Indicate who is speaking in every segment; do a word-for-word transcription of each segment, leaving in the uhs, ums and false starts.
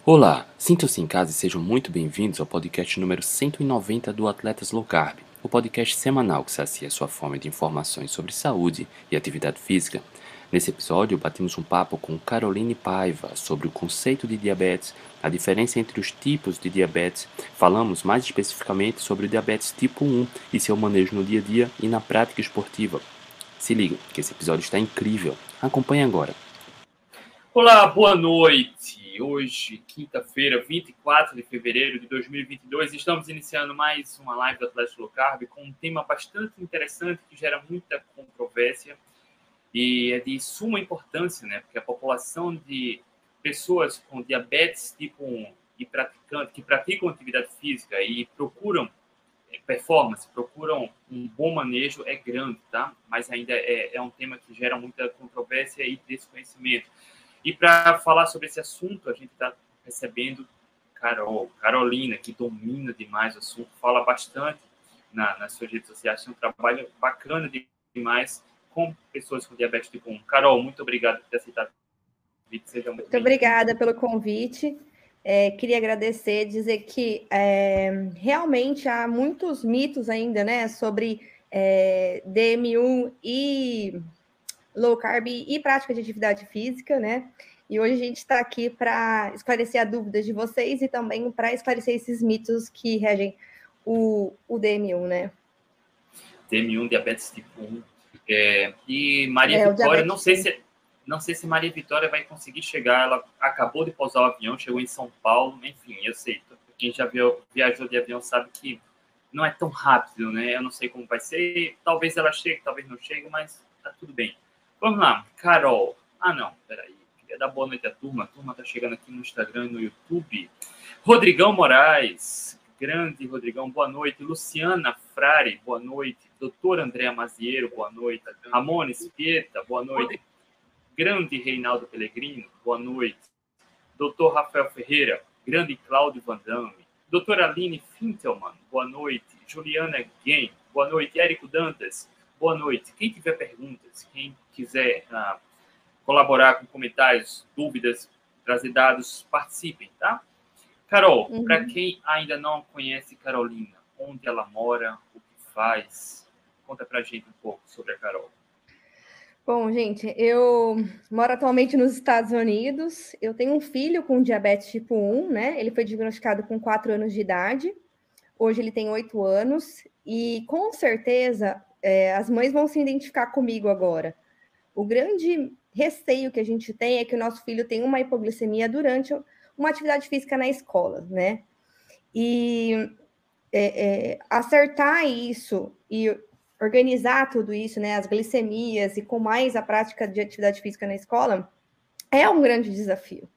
Speaker 1: Olá, sintam-se em casa e sejam muito bem-vindos ao podcast número cento e noventa do Atletas Low Carb, o podcast semanal que sacia sua fome de informações sobre saúde e atividade física. Nesse episódio, batemos um papo com Caroline Paiva sobre o conceito de diabetes, a diferença entre os tipos de diabetes, falamos mais especificamente sobre o diabetes tipo um e seu manejo no dia a dia e na prática esportiva. Se liga, que esse episódio está incrível. Acompanhe agora.
Speaker 2: Olá, boa noite. Hoje, quinta-feira, vinte e quatro de fevereiro de dois mil e vinte e dois, estamos iniciando mais uma live do Atlético Low Carb com um tema bastante interessante que gera muita controvérsia e é de suma importância, né? Porque a população de pessoas com diabetes tipo um e praticante, que praticam atividade física e procuram performance, procuram um bom manejo é grande, tá? Mas ainda é, é um tema que gera muita controvérsia e desconhecimento. E para falar sobre esse assunto, a gente está recebendo Carol, Carolina, que domina demais o assunto, fala bastante na, nas suas redes sociais, tem um trabalho bacana demais com pessoas com diabetes tipo um. Carol, muito obrigado por ter aceitado o convite. Seja muito,
Speaker 3: muito obrigada pelo convite. É, queria agradecer, dizer que é, realmente há muitos mitos ainda, né, sobre é, D M um e low carb e prática de atividade física, né? E hoje a gente está aqui para esclarecer as dúvidas de vocês e também para esclarecer esses mitos que regem o, o D M um, né?
Speaker 2: D M um, diabetes tipo um. É, e Maria é, Vitória, não sei, se, não sei se Maria Vitória vai conseguir chegar, ela acabou de pousar o avião, chegou em São Paulo, enfim, eu sei, quem já viu, viajou de avião sabe que não é tão rápido, né? Eu não sei como vai ser, talvez ela chegue, talvez não chegue, mas tá tudo bem. Vamos lá, Carol. Ah, não, peraí. Queria dar boa noite à turma. A turma tá chegando aqui no Instagram e no YouTube. Rodrigão Moraes. Grande Rodrigão, boa noite. Luciana Frari, boa noite. Doutor André Maziero, boa noite. Ramon Espieta, boa noite. Grande Reinaldo Pellegrino, boa noite. Doutor Rafael Ferreira, grande Cláudio Van Damme. Doutora Aline Fintelman, boa noite. Juliana Guem, boa noite. Érico Dantas, boa noite. Quem tiver perguntas, quem quiser uh, colaborar com comentários, dúvidas, trazer dados, participem, tá? Carol, uhum. Para quem ainda não conhece Carolina, onde ela mora, o que faz, conta pra gente um pouco sobre a Carol.
Speaker 3: Bom, gente, eu moro atualmente nos Estados Unidos, eu tenho um filho com diabetes tipo um, né? Ele foi diagnosticado com quatro anos de idade, hoje ele tem oito anos, e com certeza é, as mães vão se identificar comigo agora. O grande receio que a gente tem é que o nosso filho tenha uma hipoglicemia durante uma atividade física na escola, né? E é, é, acertar isso e organizar tudo isso, né? As glicemias e com mais a prática de atividade física na escola é um grande desafio.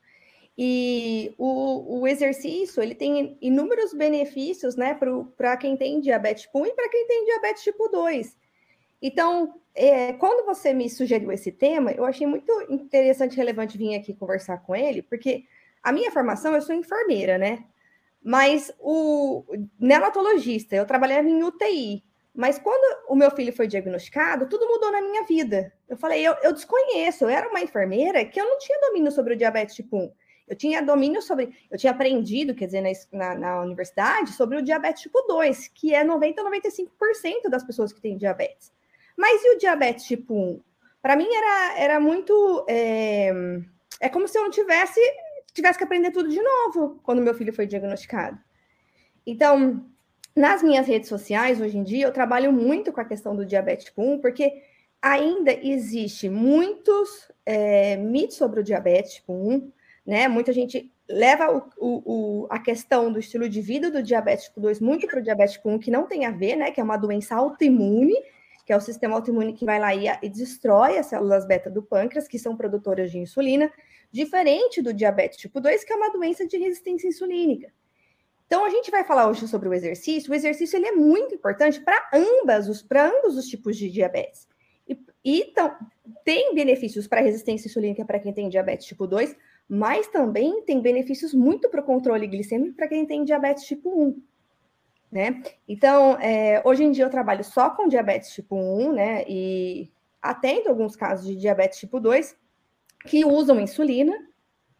Speaker 3: E o, o exercício, ele tem inúmeros benefícios, né, para quem tem diabetes tipo um e para quem tem diabetes tipo dois. Então, é, quando você me sugeriu esse tema, eu achei muito interessante e relevante vir aqui conversar com ele, porque a minha formação, eu sou enfermeira, né? Mas o neonatologista, eu trabalhava em U T I. Mas quando o meu filho foi diagnosticado, tudo mudou na minha vida. Eu falei, eu, eu desconheço, eu era uma enfermeira que eu não tinha domínio sobre o diabetes tipo um. Eu tinha domínio sobre, eu tinha aprendido, quer dizer, na, na universidade, sobre o diabetes tipo dois, que é noventa a noventa e cinco por cento das pessoas que têm diabetes. Mas e o diabetes tipo um? Para mim era, era muito... É, é como se eu não tivesse, tivesse que aprender tudo de novo quando meu filho foi diagnosticado. Então, nas minhas redes sociais, hoje em dia, eu trabalho muito com a questão do diabetes tipo um, porque ainda existe muitos é, mitos sobre o diabetes tipo um, né? Muita gente leva o, o, a questão do estilo de vida do diabetes tipo dois muito para o diabetes tipo um, que não tem a ver, né? Que é uma doença autoimune, que é o sistema autoimune que vai lá e, e destrói as células beta do pâncreas, que são produtoras de insulina, diferente do diabetes tipo dois, que é uma doença de resistência insulínica. Então, a gente vai falar hoje sobre o exercício. O exercício ele é muito importante para ambas os, para ambos os tipos de diabetes. E, e então, tem benefícios para a resistência insulínica para quem tem diabetes tipo dois, mas também tem benefícios muito para o controle glicêmico para quem tem diabetes tipo um. Né? Então, é, hoje em dia eu trabalho só com diabetes tipo um, né? E atendo alguns casos de diabetes tipo dois que usam insulina.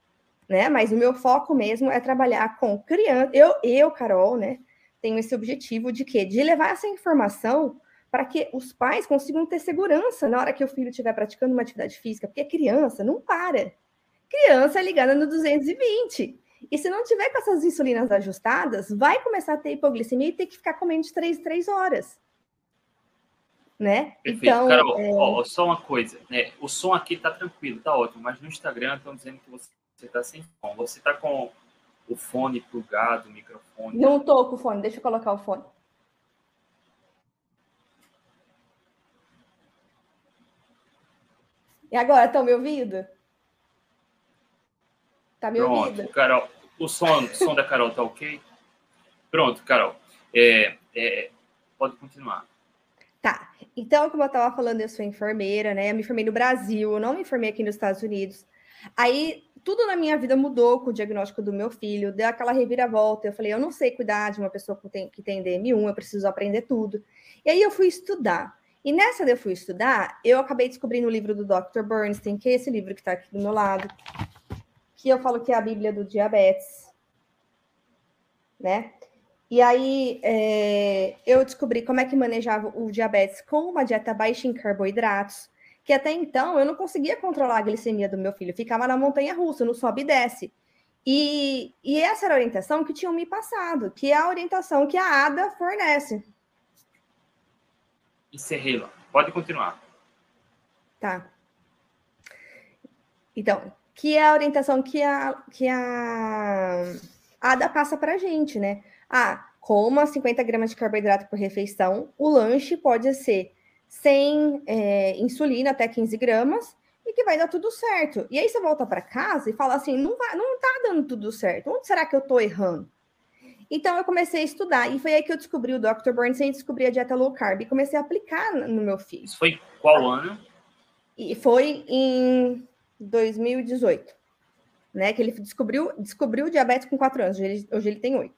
Speaker 3: né? Mas o meu foco mesmo é trabalhar com criança. Eu, eu, Carol, né, tenho esse objetivo de quê? De levar essa informação para que os pais consigam ter segurança na hora que o filho estiver praticando uma atividade física, porque criança não para. Criança é ligada no duzentos e vinte. E se não tiver com essas insulinas ajustadas, vai começar a ter hipoglicemia e ter que ficar comendo de três em três horas. Né?
Speaker 2: Perfeito.
Speaker 3: Então,
Speaker 2: Carol,
Speaker 3: é...
Speaker 2: ó, só uma coisa, né? O som aqui tá tranquilo, tá ótimo, mas no Instagram estão dizendo que você está sem som. Você tá com o fone plugado, o microfone?
Speaker 3: Não tô com o fone, deixa eu colocar o fone. E agora, estão me ouvindo? Tá me
Speaker 2: Pronto,
Speaker 3: ouvindo?
Speaker 2: Carol, o som, o som da Carol tá ok? Pronto, Carol, é, é, pode continuar.
Speaker 3: Tá, então, como eu estava falando, eu sou enfermeira, né? Eu me formei no Brasil, eu não me formei aqui nos Estados Unidos. Aí, tudo na minha vida mudou com o diagnóstico do meu filho, deu aquela reviravolta. Eu falei, eu não sei cuidar de uma pessoa que tem, que tem D M um, eu preciso aprender tudo. E aí, eu fui estudar. E nessa de eu fui estudar, eu acabei descobrindo o livro do doutor Bernstein, que é esse livro que está aqui do meu lado, que eu falo que é a Bíblia do diabetes, né? E aí, é, eu descobri como é que manejava o diabetes com uma dieta baixa em carboidratos, que até então eu não conseguia controlar a glicemia do meu filho, ficava na montanha-russa, no sobe e desce. E, e essa era a orientação que tinham me passado, que é a orientação que a ADA fornece.
Speaker 2: Encerrei lá. Pode continuar.
Speaker 3: Tá. Então, que é a orientação que a, que a ADA passa para a gente, né? Ah, coma cinquenta gramas de carboidrato por refeição. O lanche pode ser sem é, insulina, até quinze gramas, e que vai dar tudo certo. E aí você volta para casa e fala assim, não, vai, não tá dando tudo certo. Onde será que eu tô errando? Então, eu comecei a estudar. E foi aí que eu descobri o doutor Bernstein e descobri a dieta low carb. E comecei a aplicar no meu filho.
Speaker 2: Isso foi qual ano?
Speaker 3: E foi em dois mil e dezoito. Né, que ele descobriu, descobriu o diabetes com quatro anos, hoje ele, hoje ele tem oito.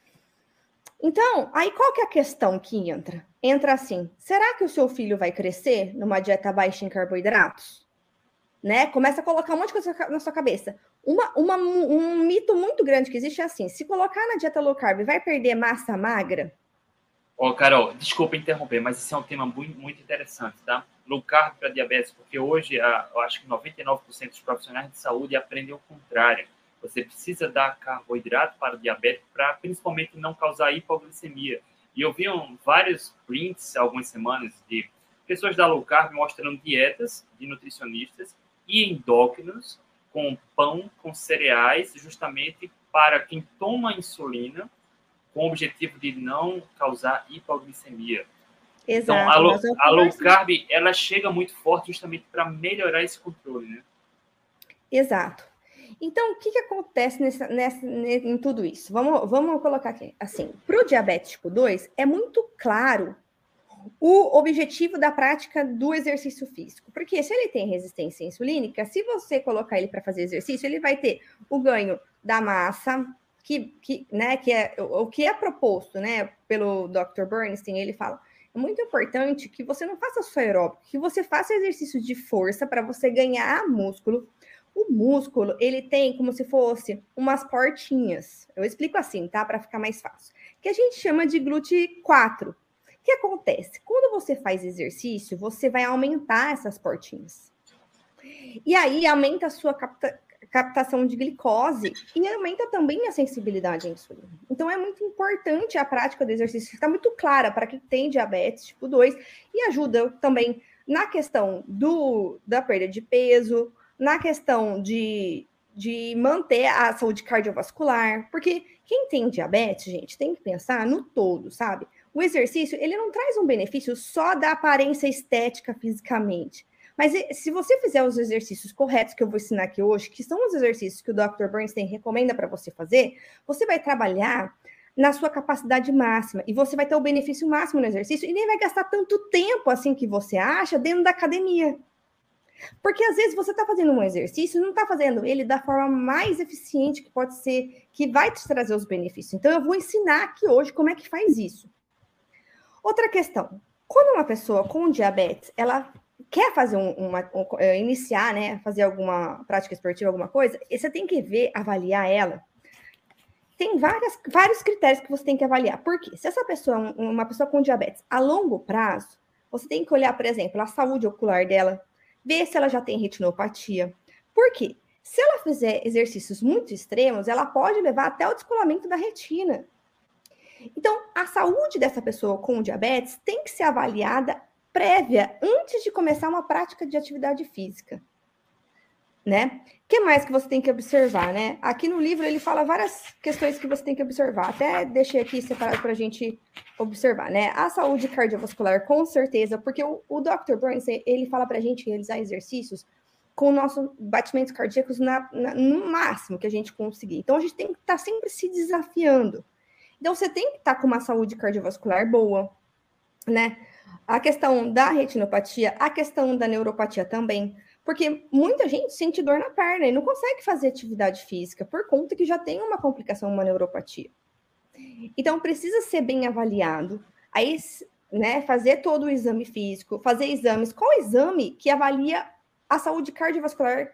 Speaker 3: Então, aí qual que é a questão que entra? Entra assim, será que o seu filho vai crescer numa dieta baixa em carboidratos? Né? Começa a colocar um monte de coisa na sua cabeça. Uma, uma, um mito muito grande que existe é assim, se colocar na dieta low carb, vai perder massa magra?
Speaker 2: Ó, oh, Carol, desculpa interromper, mas esse é um tema muito, muito interessante, tá? Low carb para diabetes, porque hoje a, eu acho que noventa e nove por cento dos profissionais de saúde aprendem o contrário. Você precisa dar carboidrato para o diabetes para principalmente não causar hipoglicemia. E eu vi um, vários prints há algumas semanas de pessoas da low carb mostrando dietas de nutricionistas e endócrinos com pão, com cereais, justamente para quem toma insulina, com o objetivo de não causar hipoglicemia.
Speaker 3: Exato.
Speaker 2: Então, a low, a low carb, ela chega muito forte justamente para melhorar esse controle, né?
Speaker 3: Exato. Então, o que, que acontece nessa, nessa, em tudo isso? Vamos, vamos colocar aqui. Assim, para o diabetes tipo dois, é muito claro o objetivo da prática do exercício físico. Porque se ele tem resistência insulínica, se você colocar ele para fazer exercício, ele vai ter o ganho da massa, que, que, né, que é o que é proposto, né, pelo doutor Bernstein. Ele fala, é muito importante que você não faça só aeróbico, que você faça exercício de força para você ganhar músculo. O músculo, ele tem como se fosse umas portinhas. Eu explico assim, tá? Para ficar mais fácil. Que a gente chama de glúteo quatro. O que acontece? Quando você faz exercício, você vai aumentar essas portinhas. E aí aumenta a sua capta, captação de glicose e aumenta também a sensibilidade à insulina. Então é muito importante a prática do exercício, está muito clara para quem tem diabetes tipo dois e ajuda também na questão do, da perda de peso, na questão de, de manter a saúde cardiovascular, porque quem tem diabetes, gente, tem que pensar no todo, sabe? O exercício, ele não traz um benefício só da aparência estética fisicamente, mas se você fizer os exercícios corretos que eu vou ensinar aqui hoje, que são os exercícios que o doutor Bernstein recomenda para você fazer, você vai trabalhar na sua capacidade máxima e você vai ter o benefício máximo no exercício e nem vai gastar tanto tempo assim que você acha dentro da academia. Porque às vezes você está fazendo um exercício e não está fazendo ele da forma mais eficiente que pode ser, que vai te trazer os benefícios. Então, eu vou ensinar aqui hoje como é que faz isso. Outra questão. Quando uma pessoa com diabetes, ela quer fazer um, uma, um, iniciar, né, fazer alguma prática esportiva, alguma coisa, você tem que ver, avaliar ela. Tem várias, vários critérios que você tem que avaliar. Por quê? Se essa pessoa é uma pessoa com diabetes a longo prazo, você tem que olhar, por exemplo, a saúde ocular dela, ver se ela já tem retinopatia. Por quê? Se ela fizer exercícios muito extremos, ela pode levar até o descolamento da retina. Então, a saúde dessa pessoa com diabetes tem que ser avaliada prévia, antes de começar uma prática de atividade física. Né? O que mais que você tem que observar, né? Aqui no livro ele fala várias questões que você tem que observar. Até deixei aqui separado para a gente observar, né? A saúde cardiovascular, com certeza, porque o, o doutor Burns, ele fala para a gente realizar exercícios com nossos batimentos cardíacos na, na, no máximo que a gente conseguir. Então, a gente tem que estar tá sempre se desafiando. Então, você tem que estar tá com uma saúde cardiovascular boa, né? A questão da retinopatia, a questão da neuropatia também. Porque muita gente sente dor na perna e não consegue fazer atividade física por conta que já tem uma complicação, uma neuropatia. Então, precisa ser bem avaliado. Aí, né, fazer todo o exame físico, fazer exames. Qual exame que avalia a saúde cardiovascular?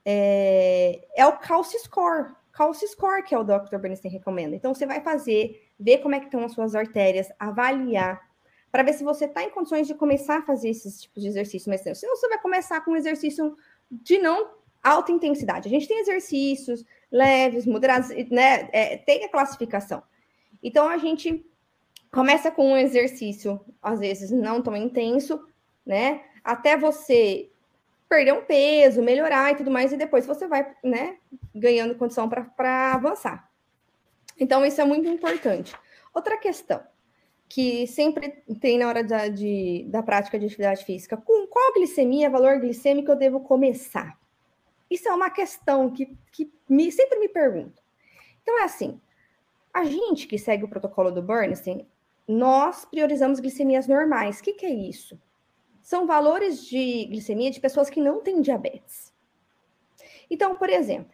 Speaker 3: É, é o Calci Score. Calci Score, que é o doutor Bernstein recomenda. Então, você vai fazer, ver como é que estão as suas artérias, avaliar, para ver se você está em condições de começar a fazer esses tipos de exercício mais tempo. Senão você vai começar com um exercício de não alta intensidade. A gente tem exercícios leves, moderados, né? É, tem a classificação. Então, a gente começa com um exercício, às vezes, não tão intenso, né? Até você perder um peso, melhorar e tudo mais, e depois você vai, né, ganhando condição para avançar. Então, isso é muito importante. Outra questão que sempre tem na hora da, de, da prática de atividade física. Com qual glicemia, valor glicêmico eu devo começar? Isso é uma questão que, que me, sempre me pergunto. Então, é assim, a gente que segue o protocolo do Bernstein, nós priorizamos glicemias normais. O que, que é isso? São valores de glicemia de pessoas que não têm diabetes. Então, por exemplo,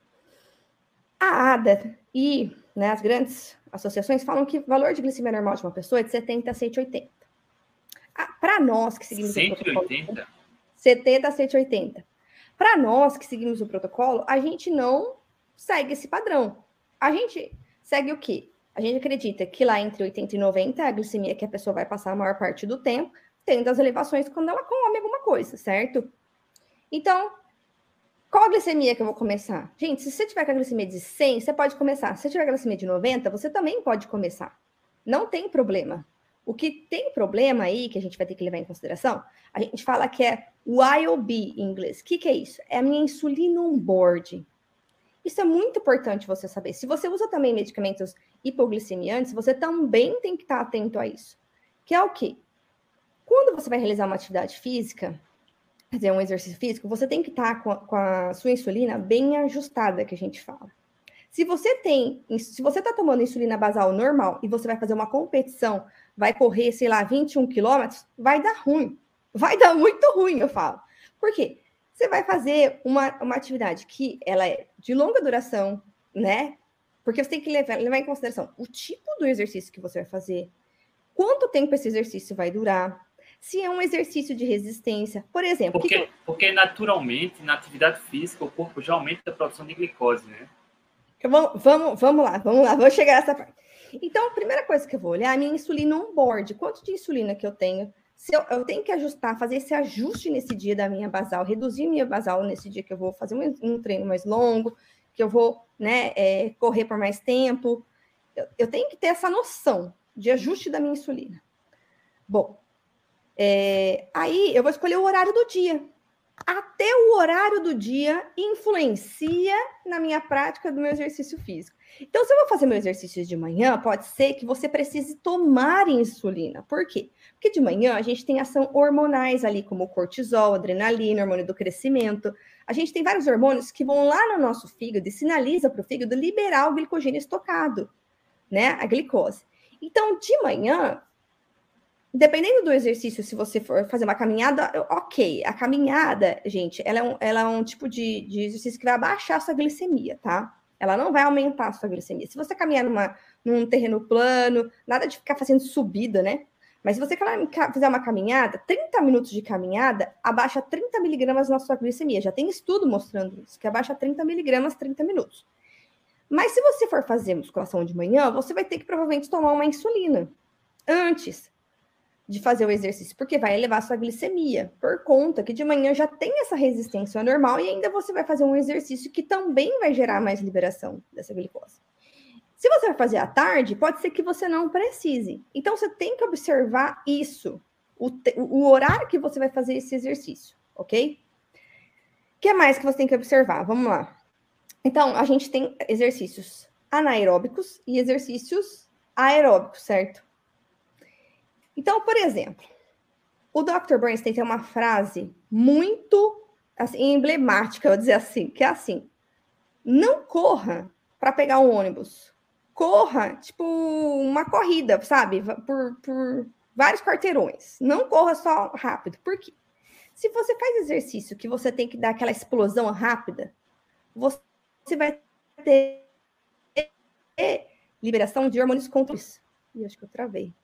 Speaker 3: a ADA e, né, as grandes associações falam que o valor de glicemia normal de uma pessoa é de setenta a cento e oitenta. Ah, para nós que seguimos
Speaker 2: cento e oitenta?
Speaker 3: o protocolo... setenta a cento e oitenta. Para nós que seguimos o protocolo, a gente não segue esse padrão. A gente segue o quê? A gente acredita que lá entre oitenta e noventa é a glicemia que a pessoa vai passar a maior parte do tempo, tendo as elevações quando ela come alguma coisa, certo? Então, qual a glicemia que eu vou começar? Gente, se você tiver com a glicemia de cem, você pode começar. Se você tiver com a glicemia de noventa, você também pode começar. Não tem problema. O que tem problema aí, que a gente vai ter que levar em consideração, a gente fala que é o I O B em inglês. O que, que é isso? É a minha insulina on board. Isso é muito importante você saber. Se você usa também medicamentos hipoglicemiantes, você também tem que estar atento a isso. Que é o quê? Quando você vai realizar uma atividade física, fazer um exercício físico, você tem que estar com a, com a sua insulina bem ajustada, que a gente fala. Se você tem, se você está tomando insulina basal normal e você vai fazer uma competição, vai correr, sei lá, vinte e um quilômetros, vai dar ruim. Vai dar muito ruim, eu falo. Por quê? Você vai fazer uma, uma atividade que ela é de longa duração, né? Porque você tem que levar, levar em consideração o tipo do exercício que você vai fazer, quanto tempo esse exercício vai durar, se é um exercício de resistência, por exemplo.
Speaker 2: Porque,
Speaker 3: que que...
Speaker 2: porque naturalmente, na atividade física, o corpo já aumenta a produção de glicose, né?
Speaker 3: Vamos, vamos, vamos lá, vamos lá, vamos chegar nessa parte. Então, a primeira coisa que eu vou olhar é a minha insulina on board. Quanto de insulina que eu tenho? Se eu, eu tenho que ajustar, fazer esse ajuste nesse dia da minha basal, reduzir minha basal nesse dia que eu vou fazer um, um treino mais longo, que eu vou, né, é, correr por mais tempo. Eu, eu tenho que ter essa noção de ajuste da minha insulina. Bom, é, aí eu vou escolher o horário do dia. Até o horário do dia influencia na minha prática do meu exercício físico. Então, se eu vou fazer meu exercício de manhã, pode ser que você precise tomar insulina. Por quê? Porque de manhã a gente tem ação hormonais ali, como o cortisol, adrenalina, hormônio do crescimento. A gente tem vários hormônios que vão lá no nosso fígado e sinaliza para o fígado liberar o glicogênio estocado, né? A glicose. Então, de manhã, dependendo do exercício, se você for fazer uma caminhada, ok. A caminhada, gente, ela é um, ela é um tipo de, de exercício que vai abaixar a sua glicemia, tá? Ela não vai aumentar a sua glicemia. Se você caminhar numa, num terreno plano, nada de ficar fazendo subida, né? Mas se você fizer uma caminhada, trinta minutos de caminhada, abaixa trinta miligramas na sua glicemia. Já tem estudo mostrando isso, que abaixa trinta miligramas, trinta minutos. Mas se você for fazer musculação de manhã, você vai ter que provavelmente tomar uma insulina antes de fazer o exercício, porque vai elevar a sua glicemia, por conta que de manhã já tem essa resistência normal e ainda você vai fazer um exercício que também vai gerar mais liberação dessa glicose. Se você vai fazer à tarde, pode ser que você não precise. Então, você tem que observar isso, o, te, o horário que você vai fazer esse exercício, ok? O que mais que você tem que observar? Vamos lá. Então, a gente tem exercícios anaeróbicos e exercícios aeróbicos, certo? Então, por exemplo, o doutor Bernstein tem uma frase muito assim, emblemática, eu vou dizer assim, que é assim, não corra para pegar um ônibus. Corra, tipo, uma corrida, sabe? Por, por vários quarteirões. Não corra só rápido. Por quê? Se você faz exercício que você tem que dar aquela explosão rápida, você vai ter liberação de hormônios contra isso. Ih, acho que eu travei.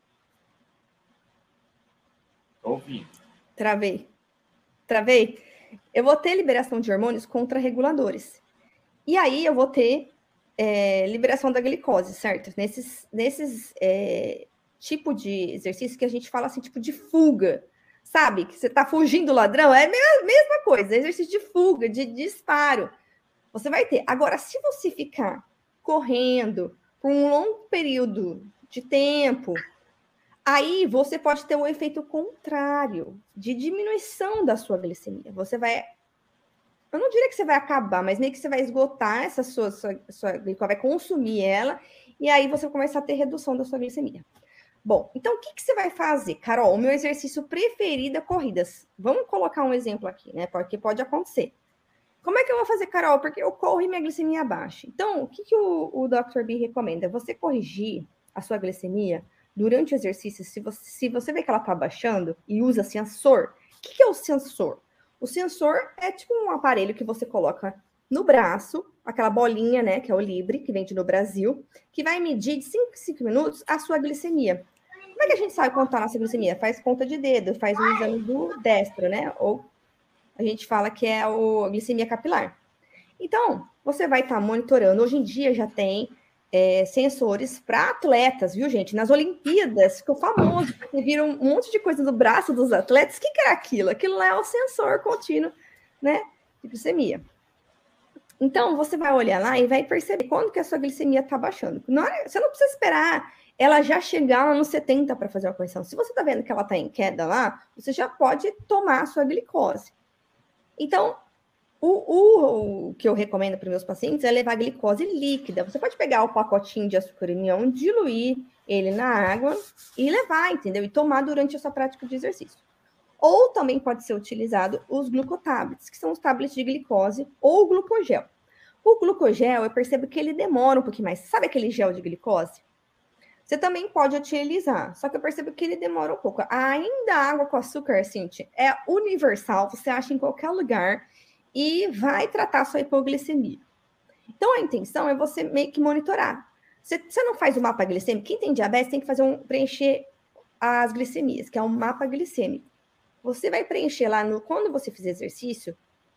Speaker 2: Ouvi.
Speaker 3: Travei. Travei? Eu vou ter liberação de hormônios contra-reguladores. E aí eu vou ter É, liberação da glicose, certo? Nesses, nesses é, tipo de exercício que a gente fala assim, tipo de fuga, sabe? Que você tá fugindo do ladrão, é a mesma, mesma coisa, exercício de fuga, de, de disparo. Você vai ter. Agora, se você ficar correndo por um longo período de tempo, aí você pode ter o efeito contrário, de diminuição da sua glicemia. Você vai... Eu não diria que você vai acabar, mas meio que você vai esgotar essa sua, sua, sua glicose, vai consumir ela, e aí você vai começar a ter redução da sua glicemia. Bom, então o que, que você vai fazer? Carol, o meu exercício preferido é corridas. Vamos colocar um exemplo aqui, né? Porque pode acontecer. Como é que eu vou fazer, Carol? Porque eu corro e minha glicemia baixa. Então, o que, que o, o doutor B recomenda? Você corrigir a sua glicemia durante o exercício, se você, se você vê que ela está baixando e usa sensor. O que, que é o sensor? O sensor é tipo um aparelho que você coloca no braço, aquela bolinha, né, que é o Libre, que vende no Brasil, que vai medir de cinco em cinco minutos a sua glicemia. Como é que a gente sabe quanto está a nossa glicemia? Faz ponta de dedo, faz o exame do destro, né? Ou a gente fala que é o, a glicemia capilar. Então, você vai estar tá monitorando. Hoje em dia já tem é, sensores para atletas, viu, gente? Nas Olimpíadas, ficou famoso, porque viram um monte de coisa no braço dos atletas. O que, que era aquilo? Aquilo lá é o sensor contínuo, né, de glicemia. Então, você vai olhar lá e vai perceber quando que a sua glicemia está baixando. Não é, você não precisa esperar ela já chegar lá no setenta para fazer uma correção. Se você está vendo que ela está em queda lá, você já pode tomar a sua glicose. Então, O, o, o que eu recomendo para meus pacientes é levar glicose líquida. Você pode pegar o pacotinho de açúcar união, diluir ele na água e levar, entendeu? E tomar durante a sua prática de exercício. Ou também pode ser utilizado os glucotablets, que são os tablets de glicose, ou o glucogel. O glucogel, eu percebo que ele demora um pouquinho mais. Sabe aquele gel de glicose? Você também pode utilizar, só que eu percebo que ele demora um pouco. Ainda a água com açúcar, Cintia, é universal, você acha em qualquer lugar e vai tratar a sua hipoglicemia. Então, a intenção é você meio que monitorar. Você, você não faz o mapa glicêmico? Quem tem diabetes tem que fazer um, preencher as glicemias, que é um mapa glicêmico. Você vai preencher lá, no, quando você fizer exercício,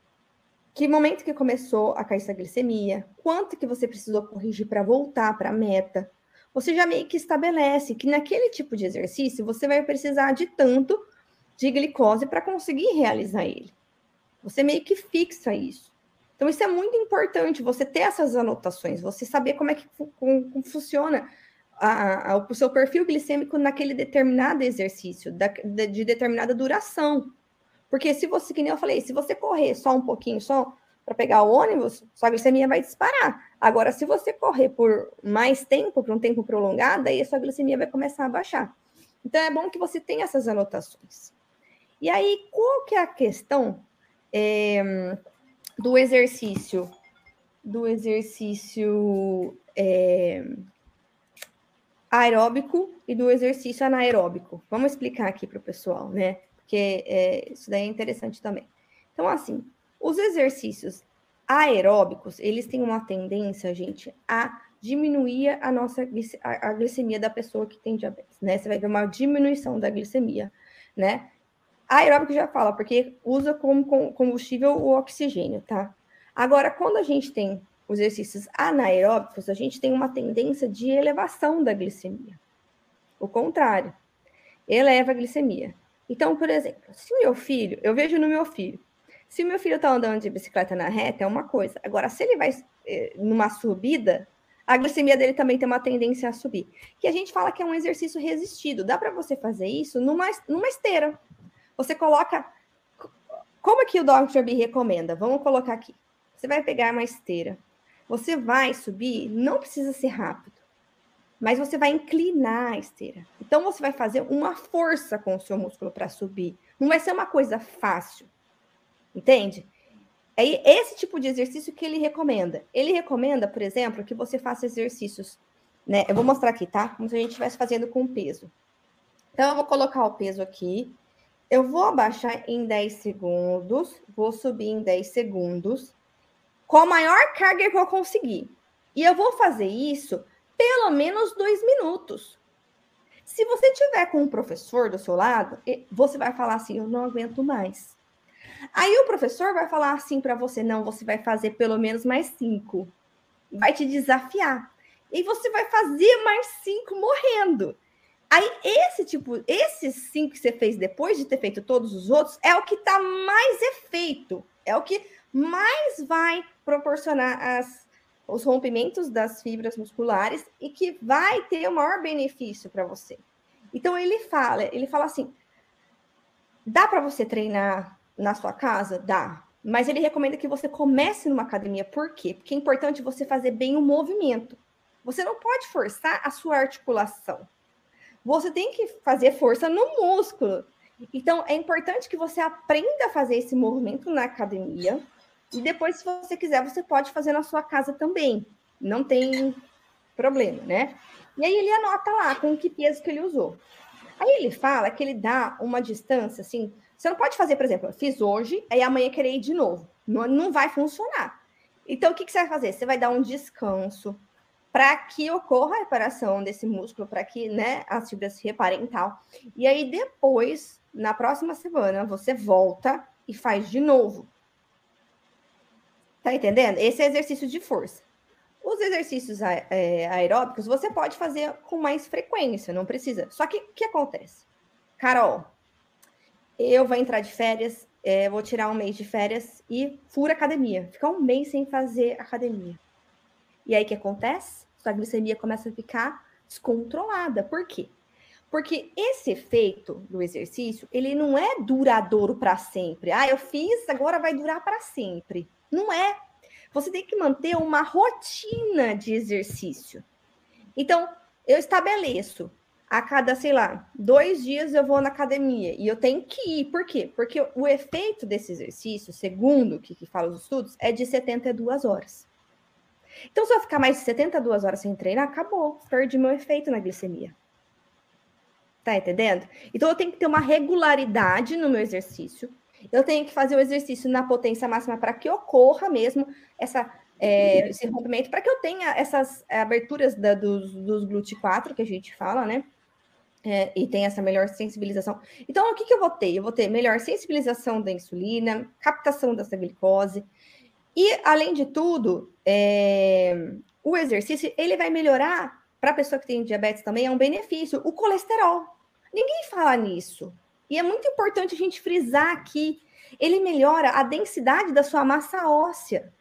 Speaker 3: que momento que começou a cair essa glicemia, quanto que você precisou corrigir para voltar para a meta. Você já meio que estabelece que naquele tipo de exercício, você vai precisar de tanto de glicose para conseguir realizar ele. Você meio que fixa isso. Então, isso é muito importante, você ter essas anotações, você saber como é que como, como funciona a, a, o seu perfil glicêmico naquele determinado exercício, da, de, de determinada duração. Porque se você, que nem eu falei, se você correr só um pouquinho, só para pegar o ônibus, sua glicemia vai disparar. Agora, se você correr por mais tempo, por um tempo prolongado, aí a sua glicemia vai começar a baixar. Então, é bom que você tenha essas anotações. E aí, qual que é a questão é, do exercício, do exercício é, aeróbico e do exercício anaeróbico? Vamos explicar aqui para o pessoal, né? Porque é, isso daí é interessante também. Então, assim, os exercícios aeróbicos, eles têm uma tendência, gente, a diminuía a nossa a, a glicemia da pessoa que tem diabetes, né? Você vai ver uma diminuição da glicemia, né? Aeróbico já fala, porque usa como combustível o oxigênio, tá? Agora, quando a gente tem os exercícios anaeróbicos, a gente tem uma tendência de elevação da glicemia. O contrário, eleva a glicemia. Então, por exemplo, se o meu filho, eu vejo no meu filho, se o meu filho está andando de bicicleta na reta, é uma coisa. Agora, se ele vai eh, numa subida, a glicemia dele também tem uma tendência a subir. Que a gente fala que é um exercício resistido. Dá para você fazer isso numa, numa esteira. Você coloca... Como que o doutor B recomenda? Vamos colocar aqui. Você vai pegar uma esteira. Você vai subir, não precisa ser rápido, mas você vai inclinar a esteira. Então, você vai fazer uma força com o seu músculo para subir. Não vai ser uma coisa fácil. Entende? É esse tipo de exercício que ele recomenda. Ele recomenda, por exemplo, que você faça exercícios, né? Eu vou mostrar aqui, tá? Como se a gente estivesse fazendo com peso. Então, eu vou colocar o peso aqui. Eu vou abaixar em dez segundos. Vou subir em dez segundos. Com a maior carga que eu conseguir. E eu vou fazer isso pelo menos dois minutos. Se você tiver com um professor do seu lado, você vai falar assim, eu não aguento mais. Aí o professor vai falar assim para você, não, você vai fazer pelo menos mais cinco. Vai te desafiar. E você vai fazer mais cinco morrendo. Aí esse tipo, esses cinco que você fez depois de ter feito todos os outros, é o que dá mais efeito. É o que mais vai proporcionar as, os rompimentos das fibras musculares e que vai ter o maior benefício para você. Então, ele fala, ele fala assim, dá para você treinar na sua casa? Dá. Mas ele recomenda que você comece numa academia. Por quê? Porque é importante você fazer bem o movimento. Você não pode forçar a sua articulação. Você tem que fazer força no músculo. Então, é importante que você aprenda a fazer esse movimento na academia. E depois, se você quiser, você pode fazer na sua casa também. Não tem problema, né? E aí, ele anota lá com que peso que ele usou. Aí, ele fala que ele dá uma distância, assim... Você não pode fazer, por exemplo, eu fiz hoje, aí amanhã querer ir de novo. Não, não vai funcionar. Então, o que, que você vai fazer? Você vai dar um descanso para que ocorra a reparação desse músculo, para que, né, as fibras se reparem e tal. E aí, depois, na próxima semana, você volta e faz de novo. Tá entendendo? Esse é exercício de força. Os exercícios aeróbicos, você pode fazer com mais frequência, não precisa. Só que, o que acontece? Carol, eu vou entrar de férias, é, vou tirar um mês de férias e fura academia. Ficar um mês sem fazer academia. E aí, o que acontece? Sua glicemia começa a ficar descontrolada. Por quê? Porque esse efeito do exercício, ele não é duradouro para sempre. Ah, eu fiz, agora vai durar para sempre. Não é. Você tem que manter uma rotina de exercício. Então, eu estabeleço a cada, sei lá, dois dias eu vou na academia e eu tenho que ir. Por quê? Porque o efeito desse exercício, segundo o que, que fala os estudos, é de setenta e duas horas. Então, se eu ficar mais de setenta e duas horas sem treinar, acabou. Perdi meu efeito na glicemia. Tá entendendo? Então, eu tenho que ter uma regularidade no meu exercício. Eu tenho que fazer o exercício na potência máxima para que ocorra mesmo essa, é, esse rompimento, para que eu tenha essas aberturas da, dos, dos glúteo quatro, que a gente fala, né? É, e tem essa melhor sensibilização. Então, o que, que eu vou ter? Eu vou ter melhor sensibilização da insulina, captação dessa glicose. E, além de tudo, é, o exercício, ele vai melhorar, para a pessoa que tem diabetes também, é um benefício, o colesterol. Ninguém fala nisso. E é muito importante a gente frisar aqui, ele melhora a densidade da sua massa óssea,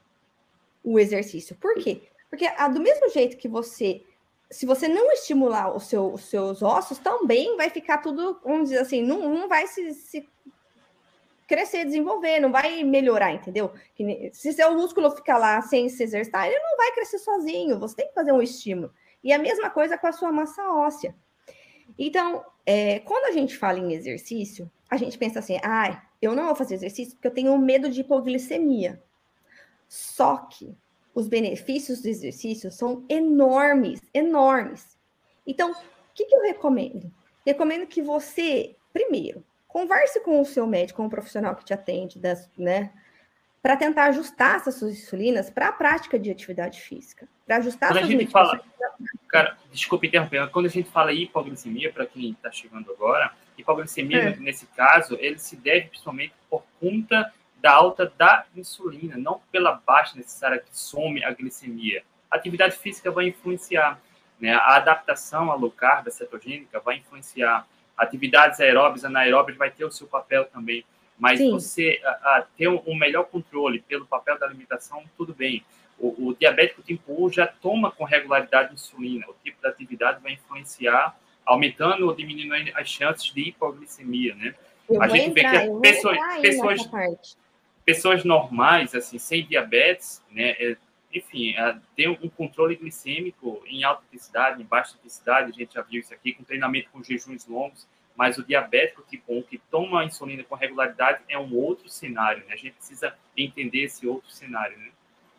Speaker 3: o exercício. Por quê? Porque ah, do mesmo jeito que você, se você não estimular o seu, os seus ossos, também vai ficar tudo, vamos dizer assim, não, não vai se... se crescer, desenvolver, não vai melhorar, entendeu? Se seu músculo ficar lá sem se exercitar, ele não vai crescer sozinho, você tem que fazer um estímulo. E a mesma coisa com a sua massa óssea. Então, é, quando a gente fala em exercício, a gente pensa assim, ah, eu não vou fazer exercício porque eu tenho medo de hipoglicemia. Só que os benefícios do exercício são enormes, enormes. Então, o que, que eu recomendo? Recomendo que você, primeiro, converse com o seu médico, com o profissional que te atende, das, né? para tentar ajustar essas suas insulinas para a prática de atividade física. Para ajustar
Speaker 2: quando
Speaker 3: essas
Speaker 2: a gente fala, cara, desculpa interromper, quando a gente fala hipoglicemia, para quem está chegando agora, hipoglicemia, é. nesse caso, ele se deve principalmente por conta da alta da insulina, não pela baixa necessária que some a glicemia. A atividade física vai influenciar, né? A adaptação à low carb, cetogênica, vai influenciar. Atividades aeróbicas, anaeróbicas vai ter o seu papel também. Mas Sim. você a, a, ter um, um melhor controle pelo papel da alimentação, tudo bem. O, o diabético tipo um já toma com regularidade insulina. O tipo de atividade vai influenciar, aumentando ou diminuindo as chances de hipoglicemia, né?
Speaker 3: Eu
Speaker 2: a
Speaker 3: gente
Speaker 2: entrar,
Speaker 3: vê que pessoas, pessoas,
Speaker 2: pessoas normais, assim, sem diabetes, né? É, enfim, é, tem um controle glicêmico em alta intensidade, em baixa intensidade, a gente já viu isso aqui, com treinamento com jejuns longos. Mas o diabético tipo um, que toma a insulina com regularidade, é um outro cenário, né? A gente precisa entender esse outro cenário, né?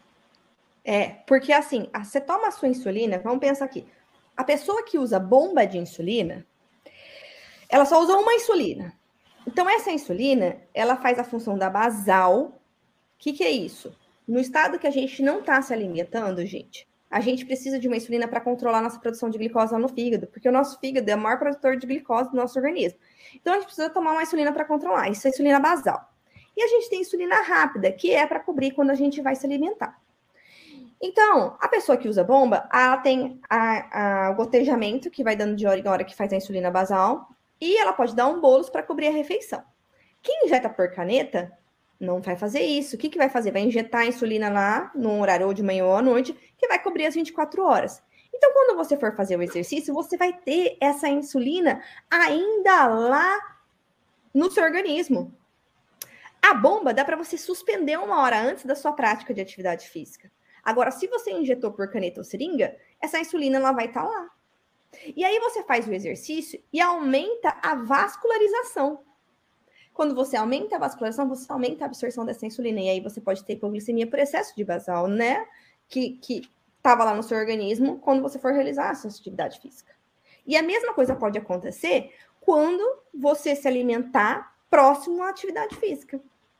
Speaker 3: É, porque assim, você toma a sua insulina, vamos pensar aqui, a pessoa que usa bomba de insulina, ela só usa uma insulina. Então, essa insulina, ela faz a função da basal. O que, que é isso? No estado que a gente não está se alimentando, gente, a gente precisa de uma insulina para controlar a nossa produção de glicose lá no fígado, porque o nosso fígado é o maior produtor de glicose do nosso organismo. Então, a gente precisa tomar uma insulina para controlar. Isso é insulina basal. E a gente tem insulina rápida, que é para cobrir quando a gente vai se alimentar. Então, a pessoa que usa bomba, ela tem a, a, o gotejamento, que vai dando de hora em hora, que faz a insulina basal, e ela pode dar um bolos para cobrir a refeição. Quem injeta por caneta não vai fazer isso. O que, que vai fazer? Vai injetar a insulina lá, no horário ou de manhã ou à noite, que vai cobrir as vinte e quatro horas. Então, quando você for fazer o exercício, você vai ter essa insulina ainda lá no seu organismo. A bomba dá para você suspender uma hora antes da sua prática de atividade física. Agora, se você injetou por caneta ou seringa, essa insulina ela vai estar tá lá. E aí você faz o exercício e aumenta a vascularização. Quando você aumenta a vascularização, você aumenta a absorção dessa insulina. E aí você pode ter hipoglicemia por excesso de basal, né? Que estava lá no seu organismo quando você for realizar a sua atividade física. E a mesma coisa pode acontecer quando você se alimentar próximo à atividade física.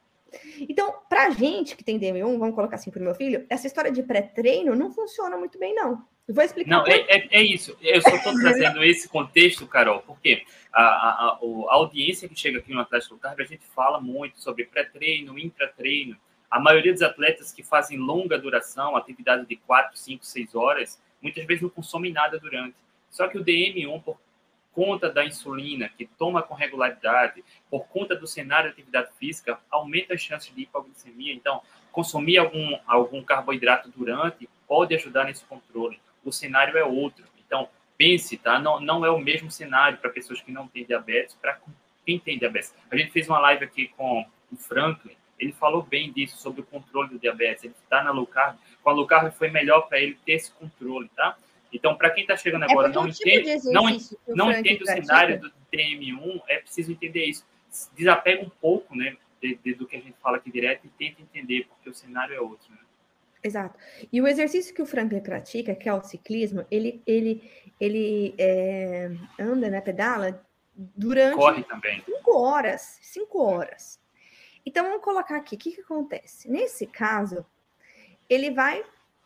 Speaker 3: Então, pra gente que tem D M um, vamos colocar assim pro meu filho, essa história de pré-treino não funciona muito bem, não. Eu vou explicar.
Speaker 2: Não, é, é, é isso. Eu só estou trazendo esse contexto, Carol, porque a, a, a, a audiência que chega aqui no Atlético Low Carb, a gente fala muito sobre pré-treino, intra-treino. A maioria dos atletas que fazem longa duração, atividade de quatro, cinco, seis horas, muitas vezes não consomem nada durante. Só que o D M um, por conta da insulina, que toma com regularidade, por conta do cenário de atividade física, aumenta as chances de hipoglicemia. Então, consumir algum, algum carboidrato durante pode ajudar nesse controle. O cenário é outro. Então, pense, tá? Não, não é o mesmo cenário para pessoas que não têm diabetes, para quem tem diabetes. A gente fez uma live aqui com o Franklin, ele falou bem disso, sobre o controle do diabetes. Ele está na low carb. Com a low carb foi melhor para ele ter esse controle, tá? Então, para quem está chegando agora, é não, tipo entende, não, não entende o cenário do D M um, é preciso entender isso. Desapega um pouco, né, de, de, do que a gente fala aqui direto e tenta entender, porque o cenário é outro, né?
Speaker 3: Exato. E o exercício que o Franklin pratica, que é o ciclismo, ele, ele, ele é, anda, né, pedala, durante
Speaker 2: Corre também.
Speaker 3: cinco horas. Cinco horas. Então, vamos colocar aqui, o que, que acontece? Nesse caso, ele vai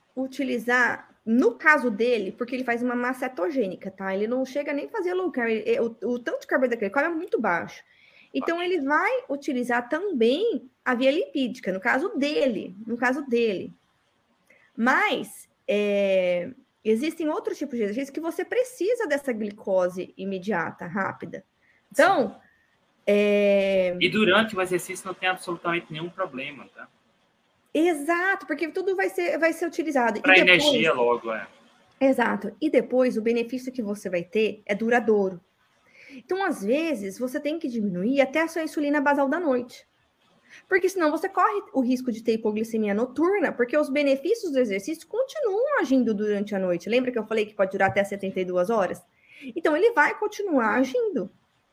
Speaker 3: utilizar, no caso dele, porque ele faz uma massa cetogênica, tá? Ele não chega nem a fazer low carb, ele, o, o tanto de carboidrato que ele come é muito baixo. Então, ele vai utilizar também a via lipídica, no caso dele, no caso dele. Mas é, existem outros tipos de exercícios que você precisa dessa glicose imediata, rápida. Então... É...
Speaker 2: E durante o exercício não tem absolutamente nenhum problema, tá?
Speaker 3: Exato, porque tudo vai ser, vai ser utilizado.
Speaker 2: Para energia logo, é.
Speaker 3: Exato. E depois, o benefício que você vai ter é duradouro. Então, às vezes, você tem que diminuir até a sua insulina basal da noite. Porque senão você corre o risco de ter hipoglicemia noturna, porque os benefícios do exercício continuam agindo durante a noite. Lembra que eu falei que pode durar até setenta e duas horas? Então, ele vai continuar agindo.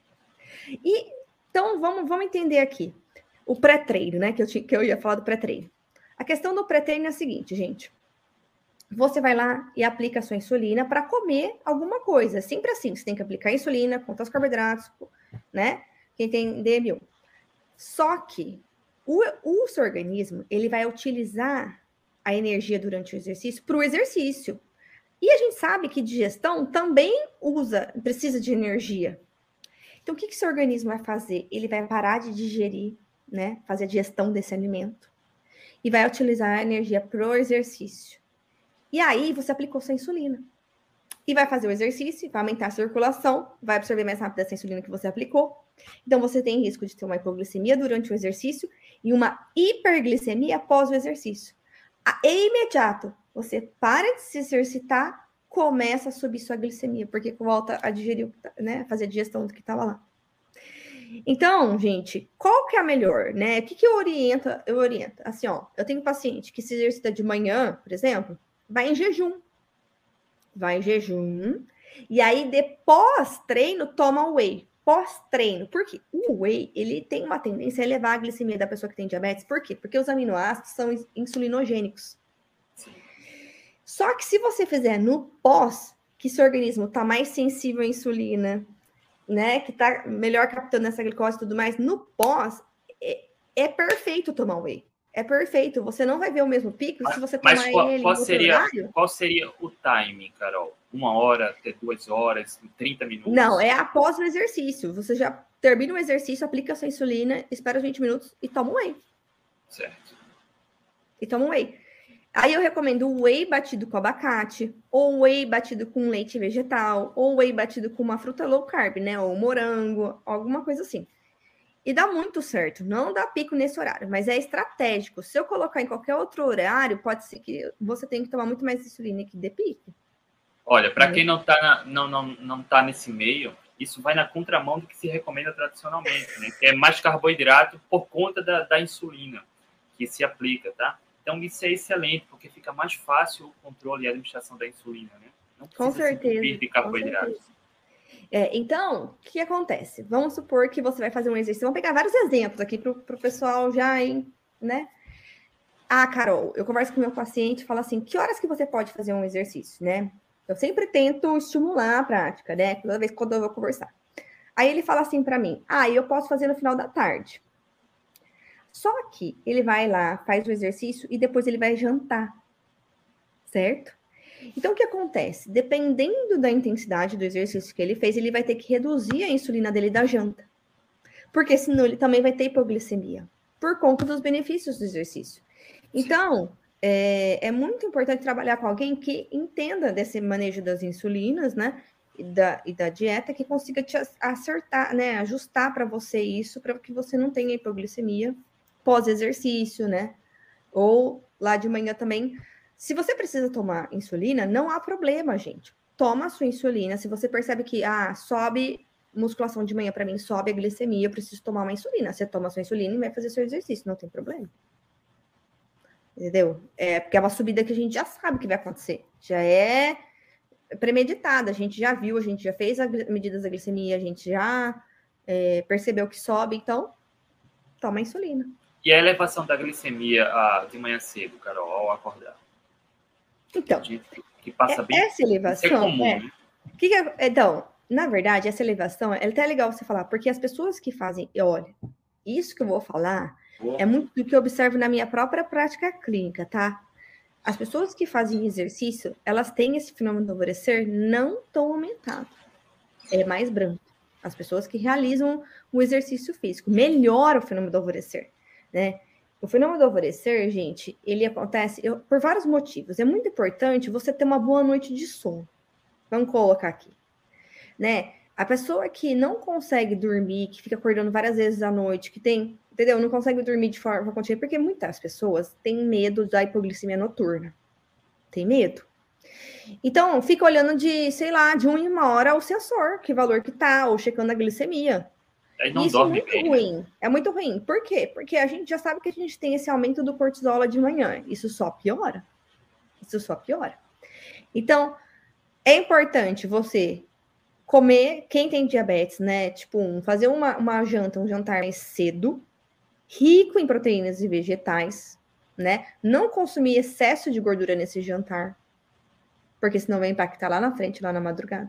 Speaker 3: E, então, vamos, vamos entender aqui. O pré-treino, né? Que eu, que eu ia falar do pré-treino. A questão do pré-treino é a seguinte, gente. Você vai lá e aplica a sua insulina para comer alguma coisa. Sempre assim, você tem que aplicar a insulina, contar os carboidratos, né? Quem tem D M um. Só que o, o seu organismo, ele vai utilizar a energia durante o exercício para o exercício. E a gente sabe que digestão também usa, precisa de energia. Então, o que, que seu organismo vai fazer? Ele vai parar de digerir, né? Fazer a digestão desse alimento. E vai utilizar a energia para o exercício. E aí, você aplicou sua insulina. E vai fazer o exercício, vai aumentar a circulação, vai absorver mais rápido essa insulina que você aplicou. Então, você tem risco de ter uma hipoglicemia durante o exercício e uma hiperglicemia após o exercício. É imediato. Você para de se exercitar, começa a subir sua glicemia, porque volta a digerir, né? Fazer a digestão do que estava lá. Então, gente, qual que é a melhor, né? O que, que eu oriento? Eu oriento. Assim, ó, eu tenho paciente que se exercita de manhã, por exemplo, vai em jejum. Vai em jejum. E aí, depois treino, toma whey. Pós-treino. Por quê? O whey, ele tem uma tendência a elevar a glicemia da pessoa que tem diabetes. Por quê? Porque os aminoácidos são insulinogênicos. Só que se você fizer no pós, que seu organismo está mais sensível à insulina, né, que está melhor captando essa glicose e tudo mais, no pós, é, é perfeito tomar whey. É perfeito. Você não vai ver o mesmo pico mas, se você tomar
Speaker 2: mas qual,
Speaker 3: ele
Speaker 2: qual
Speaker 3: em
Speaker 2: seria,
Speaker 3: horário.
Speaker 2: Qual seria o timing, Carol? Uma hora, até duas horas, trinta minutos?
Speaker 3: Não, é após o exercício. Você já termina o exercício, aplica a sua insulina, espera vinte minutos e toma um whey.
Speaker 2: Certo.
Speaker 3: E toma um whey. Aí eu recomendo o whey batido com abacate, ou whey batido com leite vegetal, ou whey batido com uma fruta low carb, né? Ou morango, alguma coisa assim. E dá muito certo. Não dá pico nesse horário, mas é estratégico. Se eu colocar em qualquer outro horário, pode ser que você tenha que tomar muito mais insulina que dê pico.
Speaker 2: Olha, para quem não está não, não, não tá nesse meio, isso vai na contramão do que se recomenda tradicionalmente, né? Que é mais carboidrato por conta da, da insulina que se aplica, tá? Então, isso é excelente, porque fica mais fácil o controle e a administração da insulina, né? Não precisa
Speaker 3: com certeza,
Speaker 2: se de carboidratos.
Speaker 3: É, então, o que acontece? Vamos supor que você vai fazer um exercício. Vamos pegar vários exemplos aqui para o pessoal já, hein, né? Ah, Carol, eu converso com o meu paciente e falo assim, que horas que você pode fazer um exercício, né? Eu sempre tento estimular a prática, né? Toda vez quando eu vou conversar. Aí ele fala assim para mim, ah, eu posso fazer no final da tarde. Só que ele vai lá, faz o exercício e depois ele vai jantar, certo? Então, o que acontece? Dependendo da intensidade do exercício que ele fez, ele vai ter que reduzir a insulina dele da janta. Porque senão ele também vai ter hipoglicemia, por conta dos benefícios do exercício. Então, é, é muito importante trabalhar com alguém que entenda desse manejo das insulinas, né? E da, e da dieta, que consiga te acertar, né? Ajustar para você isso, para que você não tenha hipoglicemia pós-exercício, né? Ou lá de manhã também. Se você precisa tomar insulina, não há problema, gente. Toma a sua insulina. Se você percebe que, ah, sobe musculação de manhã para mim, sobe a glicemia, eu preciso tomar uma insulina. Você toma a sua insulina e vai fazer seu exercício, não tem problema. Entendeu? É porque é uma subida que a gente já sabe que vai acontecer. Já é premeditada, a gente já viu, a gente já fez as medidas da glicemia, a gente já é, percebeu que sobe, então toma a insulina.
Speaker 2: E a elevação da glicemia ah, de manhã cedo, Carol, ao acordar?
Speaker 3: Então,
Speaker 2: que passa bem,
Speaker 3: essa elevação
Speaker 2: isso é comum,
Speaker 3: é,
Speaker 2: né?
Speaker 3: que que é, então, na verdade, essa elevação é até legal você falar, porque as pessoas que fazem, olha, isso que eu vou falar Boa. é muito do que eu observo na minha própria prática clínica, tá? As pessoas que fazem exercício, elas têm esse fenômeno do alvorecer não tão aumentado, é mais branco. As pessoas que realizam o exercício físico, melhora o fenômeno do alvorecer, né? O fenômeno do alvorecer, gente, ele acontece eu, por vários motivos. É muito importante você ter uma boa noite de sono. Vamos colocar aqui, né? A pessoa que não consegue dormir, que fica acordando várias vezes à noite, que tem, entendeu? Não consegue dormir de forma contínua, porque muitas pessoas têm medo da hipoglicemia noturna. Tem medo. Então, fica olhando de, sei lá, de uma em uma hora o sensor, que valor que tá, ou checando a glicemia.
Speaker 2: Aí não
Speaker 3: Isso
Speaker 2: dorme
Speaker 3: é muito
Speaker 2: bem,
Speaker 3: ruim.
Speaker 2: né?
Speaker 3: É muito ruim. Por quê? Porque a gente já sabe que a gente tem esse aumento do cortisol de manhã. Isso só piora. Isso só piora. Então, é importante você comer, quem tem diabetes, né? Tipo, um, fazer uma, uma janta, um jantar mais cedo, rico em proteínas e vegetais, né? Não consumir excesso de gordura nesse jantar, porque senão vai impactar lá na frente, lá na madrugada.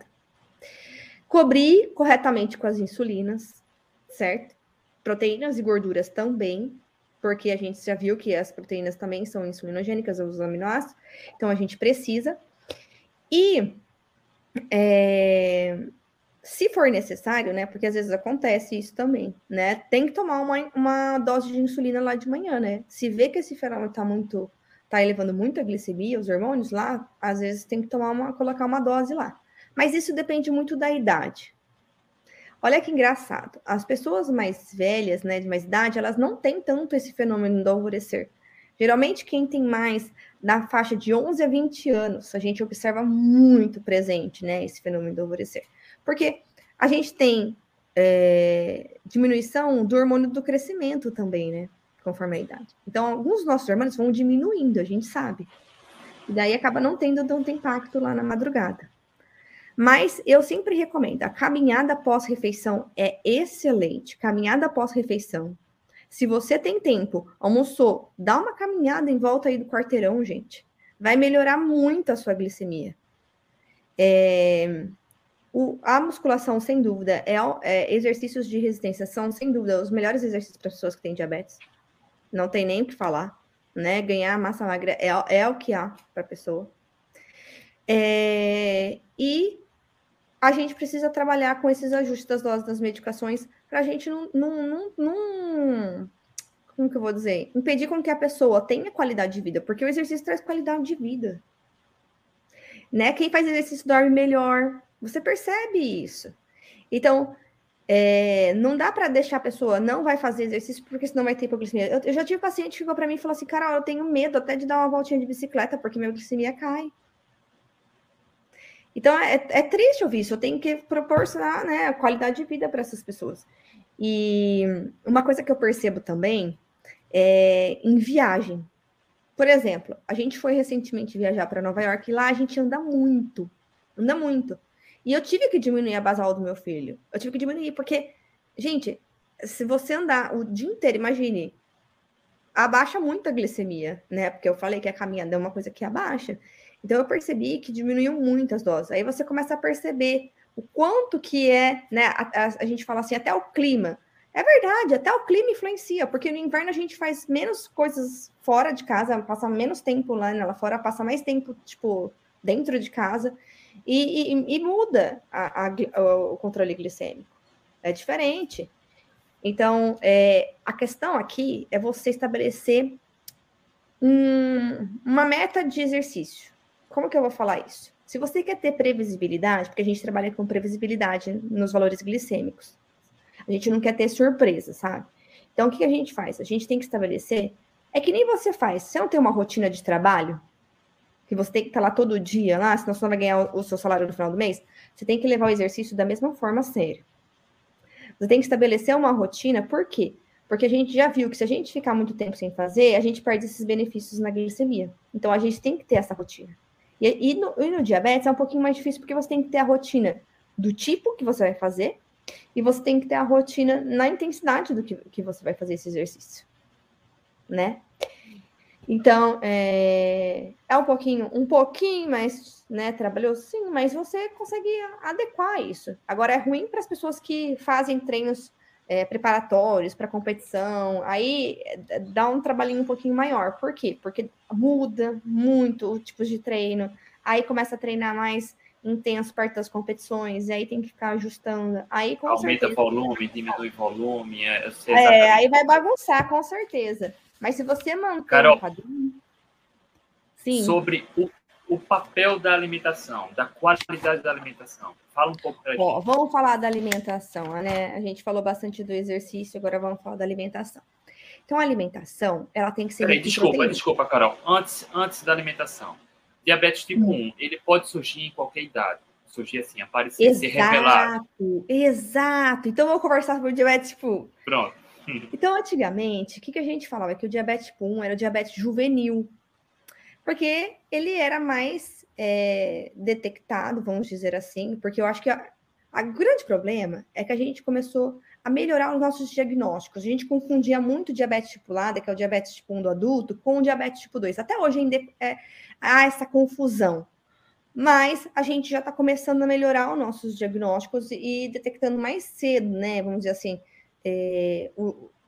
Speaker 3: Cobrir corretamente com as insulinas, certo? Proteínas e gorduras também, porque a gente já viu que as proteínas também são insulinogênicas, os aminoácidos, então a gente precisa. E é, se for necessário, né, porque às vezes acontece isso também, né, tem que tomar uma, uma dose de insulina lá de manhã, né, se vê que esse fenômeno tá muito, tá elevando muito a glicemia, os hormônios lá, às vezes tem que tomar uma, colocar uma dose lá. Mas isso depende muito da idade. Olha que engraçado, as pessoas mais velhas, né, de mais idade, elas não têm tanto esse fenômeno do alvorecer. Geralmente, quem tem mais na faixa de onze a vinte anos, a gente observa muito presente, né, esse fenômeno do alvorecer. Porque a gente tem é, diminuição do hormônio do crescimento também, né, conforme a idade. Então, alguns dos nossos hormônios vão diminuindo, a gente sabe. E daí acaba não tendo tanto impacto lá na madrugada. Mas eu sempre recomendo, a caminhada pós-refeição é excelente. Caminhada pós-refeição. Se você tem tempo, almoçou, dá uma caminhada em volta aí do quarteirão, gente. Vai melhorar muito a sua glicemia. É, o, a musculação, sem dúvida, é, é, exercícios de resistência são, sem dúvida, os melhores exercícios para pessoas que têm diabetes. Não tem nem o que falar, né? Ganhar massa magra é, é o que há para a pessoa. É, e a gente precisa trabalhar com esses ajustes das doses das medicações para a gente não, não, não, não, como que eu vou dizer? Impedir com que a pessoa tenha qualidade de vida, porque o exercício traz qualidade de vida. Né? Quem faz exercício dorme melhor. Você percebe isso. Então, é, não dá para deixar a pessoa não vai fazer exercício porque senão vai ter hipoglicemia. Eu, eu já tive paciente que ficou para mim e falou assim, Carol, eu tenho medo até de dar uma voltinha de bicicleta porque minha glicemia cai. Então, é, é triste ouvir isso. Eu tenho que proporcionar, né, a qualidade de vida para essas pessoas. E uma coisa que eu percebo também é em viagem. Por exemplo, a gente foi recentemente viajar para Nova York e lá a gente anda muito. Anda muito. E eu tive que diminuir a basal do meu filho. Eu tive que diminuir, porque, gente, se você andar o dia inteiro, imagine, abaixa muito a glicemia, né? Porque eu falei que a caminhada é uma coisa que abaixa. Então, eu percebi que diminuiu muito as doses. Aí você começa a perceber o quanto que é, né? A, a, a gente fala assim, até o clima. É verdade, até o clima influencia, porque no inverno a gente faz menos coisas fora de casa, passa menos tempo lá, lá fora, passa mais tempo, tipo, dentro de casa, e, e, e muda a, a, o controle glicêmico. É diferente. Então, é, a questão aqui é você estabelecer um, uma meta de exercício. Como que eu vou falar isso? Se você quer ter previsibilidade, porque a gente trabalha com previsibilidade nos valores glicêmicos, a gente não quer ter surpresa, sabe? Então, o que a gente faz? A gente tem que estabelecer, é que nem você faz, você não tem uma rotina de trabalho, que você tem que estar lá todo dia, lá, senão você não vai ganhar o seu salário no final do mês, você tem que levar o exercício da mesma forma a sério. Você tem que estabelecer uma rotina, por quê? Porque a gente já viu que se a gente ficar muito tempo sem fazer, a gente perde esses benefícios na glicemia. Então, a gente tem que ter essa rotina. E, e, no, e no diabetes é um pouquinho mais difícil, porque você tem que ter a rotina do tipo que você vai fazer, e você tem que ter a rotina na intensidade do que, que você vai fazer esse exercício, né? Então, é, é um pouquinho, um pouquinho mais, né, trabalhoso, sim, mas você consegue adequar isso. Agora, é ruim para as pessoas que fazem treinos é, preparatórios para competição, aí dá um trabalhinho um pouquinho maior. Por quê? Porque muda muito o tipo de treino, aí começa a treinar mais intenso perto das competições, e aí tem que ficar ajustando. Aí, com
Speaker 2: Aumenta
Speaker 3: certeza,
Speaker 2: volume, diminui volume, eu sei
Speaker 3: exatamente. É, aí vai bagunçar, com certeza. Mas se você manter
Speaker 2: Carol,
Speaker 3: um padrão... Sim.
Speaker 2: Sobre o, o papel da alimentação, da qualidade da alimentação. Fala um pouco para a gente.
Speaker 3: Vamos falar da alimentação, né? A gente falou bastante do exercício, agora vamos falar da alimentação. Então, a alimentação, ela tem que ser...
Speaker 2: Peraí, desculpa, desculpa, Carol. Antes, antes da alimentação, diabetes tipo hum. um, ele pode surgir em qualquer idade. Surgir assim, aparecer, exato, ser revelado.
Speaker 3: Exato. Então, vamos conversar sobre o diabetes tipo um.
Speaker 2: Pronto.
Speaker 3: Então, antigamente, o que, que a gente falava? Que o diabetes tipo um era o diabetes juvenil. Porque ele era mais é, detectado, vamos dizer assim, porque eu acho que a, a grande problema é que a gente começou a melhorar os nossos diagnósticos. A gente confundia muito o diabetes tipo Lada, que é o diabetes tipo um do adulto, com o diabetes tipo dois. Até hoje ainda é, há essa confusão. Mas a gente já está começando a melhorar os nossos diagnósticos e detectando mais cedo, né? Vamos dizer assim, é, o,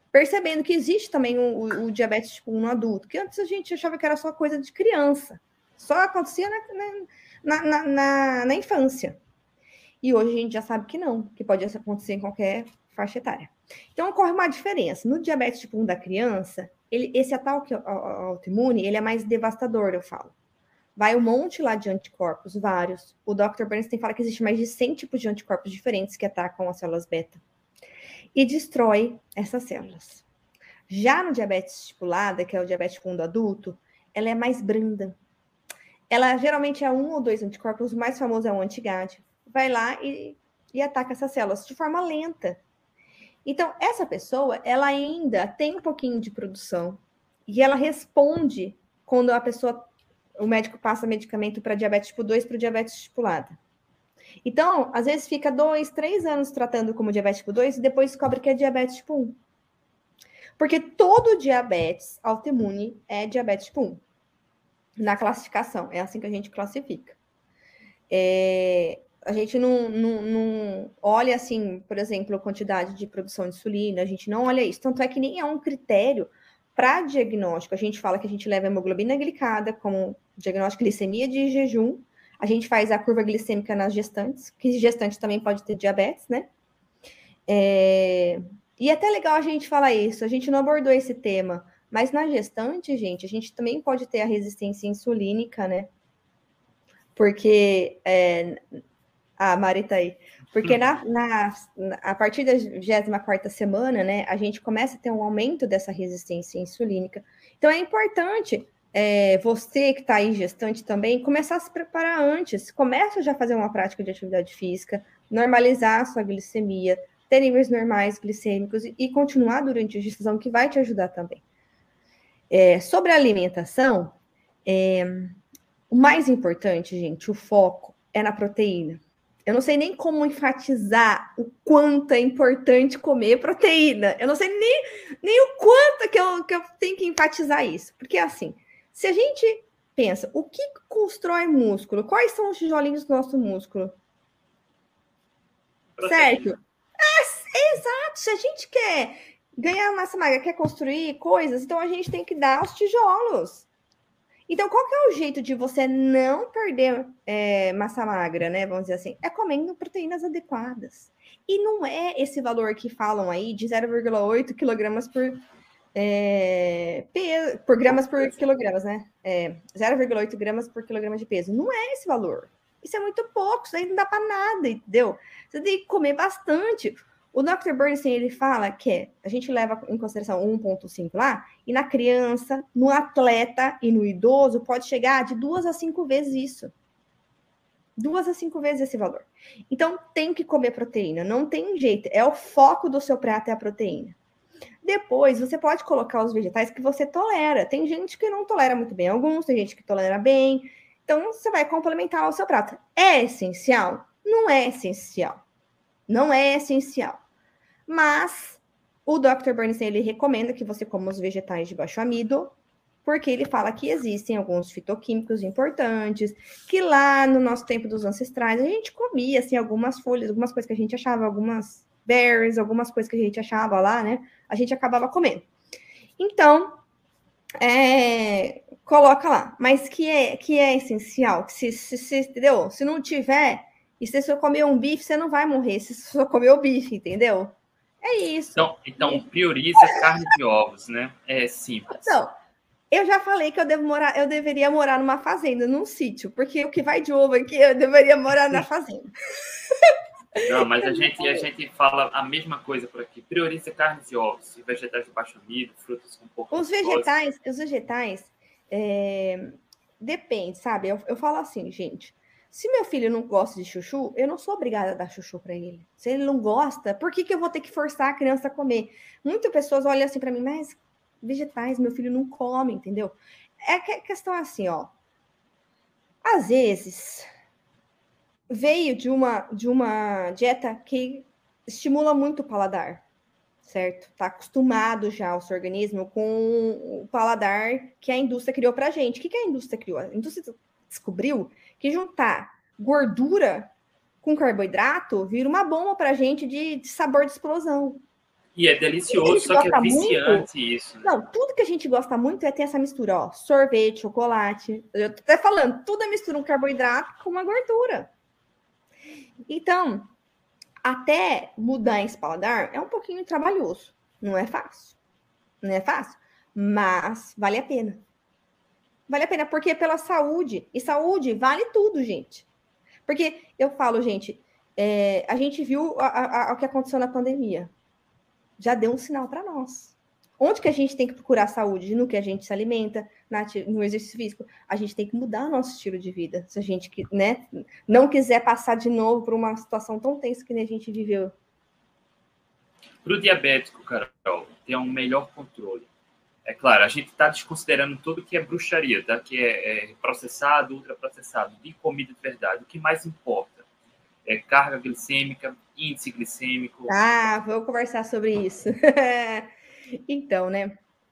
Speaker 3: percebendo que existe também o, o, o diabetes tipo um no adulto, que antes a gente achava que era só coisa de criança, só acontecia na, na, na, na, na infância. E hoje a gente já sabe que não, que pode acontecer em qualquer faixa etária. Então, ocorre uma diferença. No diabetes tipo um da criança, ele, esse ataque autoimune, ele é mais devastador, eu falo. Vai um monte lá de anticorpos, vários. O doutor Bernstein fala que existe mais de cem tipos de anticorpos diferentes que atacam as células beta. E destrói essas células. Já no diabetes estipulada, que é o diabetes tipo um do adulto, ela é mais branda. Ela geralmente é um ou dois anticorpos, o mais famoso é o anti-G A D. Vai lá e, e ataca essas células de forma lenta. Então, essa pessoa, ela ainda tem um pouquinho de produção e ela responde quando a pessoa, o médico passa medicamento para diabetes tipo dois para o diabetes estipulado. Então, às vezes fica dois, três anos tratando como diabetes tipo dois e depois descobre que é diabetes tipo um. Porque todo diabetes autoimune é diabetes tipo um. Na classificação, é assim que a gente classifica. É... A gente não, não, não olha, assim, por exemplo, a quantidade de produção de insulina, a gente não olha isso. Tanto é que nem é um critério para diagnóstico. A gente fala que a gente leva a hemoglobina glicada como diagnóstico de glicemia de jejum. A gente faz a curva glicêmica nas gestantes, que gestante também pode ter diabetes, né? É... E é até legal a gente falar isso. A gente não abordou esse tema, mas na gestante, gente, a gente também pode ter a resistência insulínica, né? Porque... É... Ah, a Mari tá aí. Porque na, na, a partir da vigésima quarta semana, né, a gente começa a ter um aumento dessa resistência insulínica. Então, é importante é, você que está aí gestante também, começar a se preparar antes. Começa já a fazer uma prática de atividade física, normalizar a sua glicemia, ter níveis normais glicêmicos e, e continuar durante a gestação, que vai te ajudar também. É, sobre a alimentação, é, o mais importante, gente, o foco é na proteína. Eu não sei nem como enfatizar o quanto é importante comer proteína. Eu não sei nem, nem o quanto que eu, que eu tenho que enfatizar isso. Porque, assim, se a gente pensa, o que constrói músculo? Quais são os tijolinhos do nosso músculo? Certo? É, exato. Se a gente quer ganhar massa magra, quer construir coisas, então a gente tem que dar os tijolos. Então, qual que é o jeito de você não perder é, massa magra, né? Vamos dizer assim, é comendo proteínas adequadas. E não é esse valor que falam aí de zero vírgula oito quilogramas por, é, peso, por gramas por quilogramas, né? É, zero vírgula oito gramas por quilograma de peso. Não é esse valor. Isso é muito pouco, isso aí não dá para nada, entendeu? Você tem que comer bastante. O doutor Bernstein, ele fala que a gente leva em consideração um vírgula cinco lá, e na criança, no atleta e no idoso, pode chegar de duas a cinco vezes isso. Duas a cinco vezes esse valor. Então, tem que comer proteína, não tem jeito. É o foco do seu prato, é a proteína. Depois, você pode colocar os vegetais que você tolera. Tem gente que não tolera muito bem alguns, tem gente que tolera bem. Então, você vai complementar o seu prato. É essencial? Não é essencial. Não é essencial. Mas o doutor Bernstein, ele recomenda que você coma os vegetais de baixo amido, porque ele fala que existem alguns fitoquímicos importantes, que lá no nosso tempo dos ancestrais, a gente comia, assim, algumas folhas, algumas coisas que a gente achava, algumas berries, algumas coisas que a gente achava lá, né? A gente acabava comendo. Então, é, coloca lá. Mas que é, que é essencial, que se, se, se, entendeu? Se não tiver... E se você comer um bife, você não vai morrer. Se você só comer o bife, entendeu? É isso.
Speaker 2: Então, então prioriza carne e ovos, né? É simples.
Speaker 3: Então, eu já falei que eu devo morar, eu deveria morar numa fazenda, num sítio, porque o que vai de ovo aqui, eu deveria morar na fazenda.
Speaker 2: Não, mas a gente, a gente fala a mesma coisa por aqui. Prioriza carnes e ovos, e vegetais de baixo amido, frutas com pouco.
Speaker 3: Os vegetais, os vegetais, é, depende, sabe? Eu, eu falo assim, gente. Se meu filho não gosta de chuchu, eu não sou obrigada a dar chuchu para ele. Se ele não gosta, por que, que eu vou ter que forçar a criança a comer? Muitas pessoas olham assim para mim, mas vegetais, meu filho não come, entendeu? É que a questão assim, ó. Às vezes, veio de uma, de uma dieta que estimula muito o paladar, certo? Tá acostumado já o seu organismo com o paladar que a indústria criou pra gente. O que, que a indústria criou? A indústria descobriu que juntar gordura com carboidrato vira uma bomba pra gente de, de sabor de explosão.
Speaker 2: E é delicioso, só que é viciante
Speaker 3: muito,
Speaker 2: isso. Né?
Speaker 3: Não, tudo que a gente gosta muito é ter essa mistura, ó, sorvete, chocolate. Eu tô até falando, tudo é mistura um carboidrato com uma gordura. Então, até mudar esse paladar é um pouquinho trabalhoso. Não é fácil. Não é fácil, mas vale a pena. Vale a pena, porque é pela saúde. E saúde vale tudo, gente. Porque eu falo, gente, é, a gente viu a, a, a, o que aconteceu na pandemia. Já deu um sinal para nós. Onde que a gente tem que procurar saúde? No que a gente se alimenta, na, no exercício físico. A gente tem que mudar o nosso estilo de vida. Se a gente, né, não quiser passar de novo por uma situação tão tensa que nem a gente viveu.
Speaker 2: Para o diabético, Carol, ter um melhor controle. É claro, a gente está desconsiderando tudo que é bruxaria, tá? Que é, é processado, ultraprocessado, de comida de verdade. O que mais importa é carga glicêmica, índice glicêmico.
Speaker 3: Ah, vou conversar sobre isso. Então, né?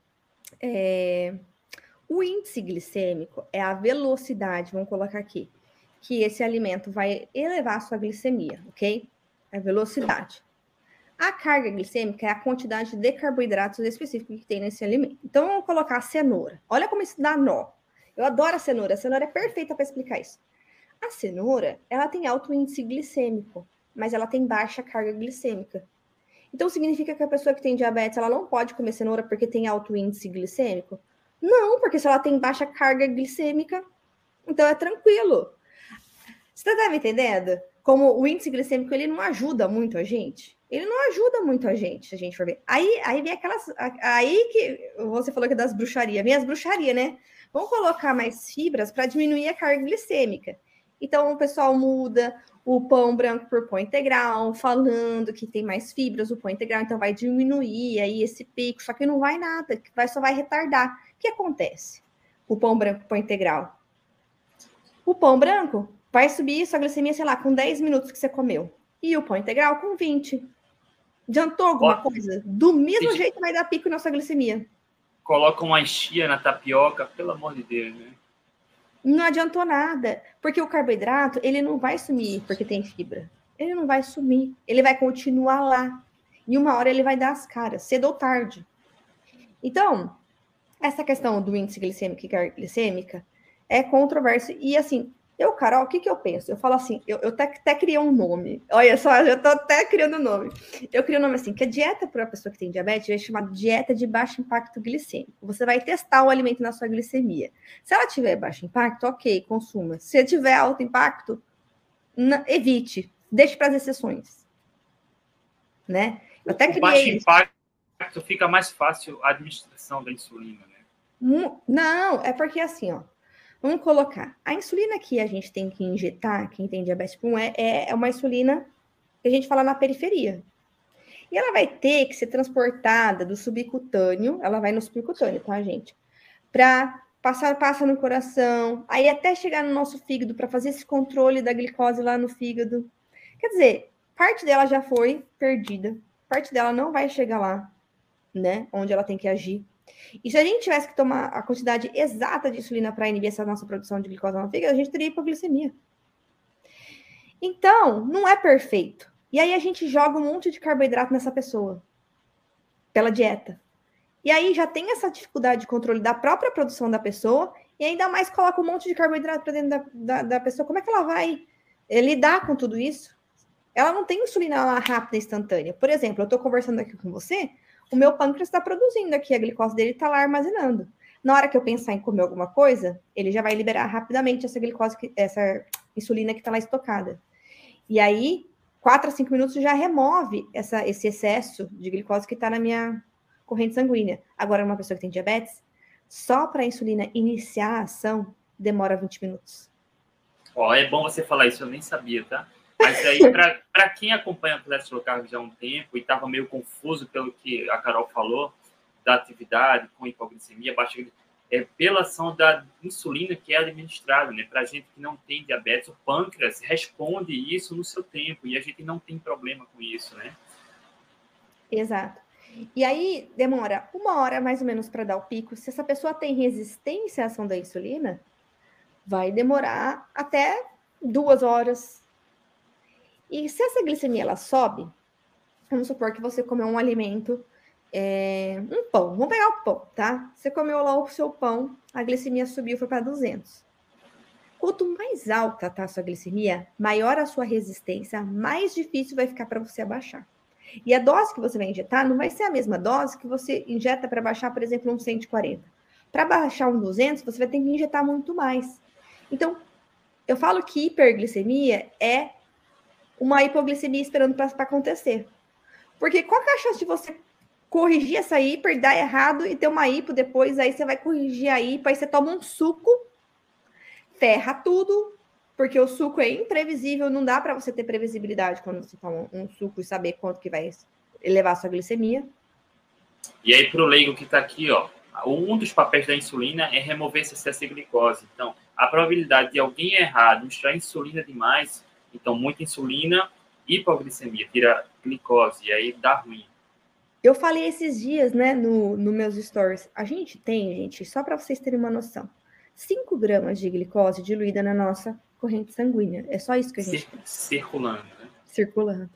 Speaker 3: É... O índice glicêmico é a velocidade, vamos colocar aqui, que esse alimento vai elevar a sua glicemia, ok? É a velocidade. A carga glicêmica é a quantidade de carboidratos específicos que tem nesse alimento. Então, vamos colocar a cenoura. Olha como isso dá nó. Eu adoro a cenoura. A cenoura é perfeita para explicar isso. A cenoura, ela tem alto índice glicêmico, mas ela tem baixa carga glicêmica. Então, significa que a pessoa que tem diabetes, ela não pode comer cenoura porque tem alto índice glicêmico? Não, porque se ela tem baixa carga glicêmica, então é tranquilo. Você tá me entendendo? Como o índice glicêmico, ele não ajuda muito a gente. Ele não ajuda muito a gente, se a gente for ver. Aí, aí vem aquelas... Aí que você falou que é das bruxarias. Vem as bruxarias, né? Vamos colocar mais fibras para diminuir a carga glicêmica. Então, o pessoal muda o pão branco por pão integral, falando que tem mais fibras o pão integral, então vai diminuir aí esse pico, só que não vai nada, vai, só vai retardar. O que acontece? O pão branco por pão integral. O pão branco vai subir sua glicemia, sei lá, com dez minutos que você comeu. E o pão integral com vinte. Adiantou alguma Ó, coisa? Do mesmo jeito gente... vai dar pico na sua glicemia.
Speaker 2: Coloca uma enchia na tapioca, pelo amor de Deus, né?
Speaker 3: Não adiantou nada, porque o carboidrato, ele não vai sumir porque tem fibra. Ele não vai sumir, ele vai continuar lá. E uma hora ele vai dar as caras, cedo ou tarde. Então, essa questão do índice glicêmico e carga glicêmica é controversa. E assim, eu, Carol, o que, que eu penso? Eu falo assim, eu, eu até, até criei um nome. Olha só, eu tô até criando um nome. Eu criei um nome assim, que a dieta para a pessoa que tem diabetes vai chamar dieta de baixo impacto glicêmico. Você vai testar o alimento na sua glicemia. Se ela tiver baixo impacto, ok, consuma. Se tiver alto impacto, não, evite. Deixe para as exceções. Né? Eu até criei
Speaker 2: o baixo impacto fica mais fácil a administração da insulina, né?
Speaker 3: Não, é porque assim, ó. Vamos colocar, a insulina que a gente tem que injetar, quem tem diabetes tipo um, é, é uma insulina que a gente fala na periferia. E ela vai ter que ser transportada do subcutâneo, ela vai no subcutâneo, tá, gente? Para passar, passa no coração, aí até chegar no nosso fígado, para fazer esse controle da glicose lá no fígado. Quer dizer, parte dela já foi perdida, parte dela não vai chegar lá, né, onde ela tem que agir. E se a gente tivesse que tomar a quantidade exata de insulina para inibir essa nossa produção de glicose no fígado, a gente teria hipoglicemia. Então, não é perfeito. E aí a gente joga um monte de carboidrato nessa pessoa, pela dieta. E aí já tem essa dificuldade de controle da própria produção da pessoa, e ainda mais coloca um monte de carboidrato para dentro da, da, da pessoa. Como é que ela vai lidar com tudo isso? Ela não tem insulina lá rápida, instantânea. Por exemplo, eu estou conversando aqui com você, o meu pâncreas está produzindo aqui, a glicose dele está lá armazenando. Na hora que eu pensar em comer alguma coisa, ele já vai liberar rapidamente essa glicose, essa insulina que está lá estocada. E aí, quatro a cinco minutos já remove essa, esse excesso de glicose que está na minha corrente sanguínea. Agora, uma pessoa que tem diabetes, só para a insulina iniciar a ação, demora vinte minutos.
Speaker 2: Ó, é bom você falar isso, eu nem sabia, tá? Mas aí, para quem acompanha o Atletas Low Carb já há um tempo e estava meio confuso pelo que a Carol falou, da atividade com hipoglicemia, baixa é pela ação da insulina que é administrada, né? Para a gente que não tem diabetes, o pâncreas responde isso no seu tempo e a gente não tem problema com isso, né?
Speaker 3: Exato. E aí demora uma hora mais ou menos para dar o pico. Se essa pessoa tem resistência à ação da insulina, vai demorar até duas horas. E se essa glicemia ela sobe, Vamos supor que você comeu um alimento, é, um pão. Vamos pegar o pão, tá? Você comeu lá o seu pão, a glicemia subiu, foi para duzentos. Quanto mais alta tá a sua glicemia, maior a sua resistência, mais difícil vai ficar para você abaixar. E a dose que você vai injetar não vai ser a mesma dose que você injeta para baixar, por exemplo, um cento e quarenta. Para baixar um duzentos, você vai ter que injetar muito mais. Então, eu falo que hiperglicemia é uma hipoglicemia esperando para acontecer. Porque qual que é a chance de você corrigir essa hiper, dar errado e ter uma hipo depois, aí você vai corrigir a hipo, aí você toma um suco, ferra tudo, porque o suco é imprevisível, não dá para você ter previsibilidade quando você toma um suco e saber quanto que vai elevar a sua glicemia.
Speaker 2: E aí, para o leigo que está aqui, ó, um dos papéis da insulina é remover esse excesso de glicose. Então, a probabilidade de alguém errar, administrar insulina demais, então, muita insulina, hipoglicemia, tira glicose, e aí dá ruim.
Speaker 3: Eu falei esses dias, né, no, no meus stories, a gente tem, gente, só para vocês terem uma noção, cinco gramas de glicose diluída na nossa corrente sanguínea. É só isso que a gente
Speaker 2: Cir tem. Circulando, né?
Speaker 3: Circulando.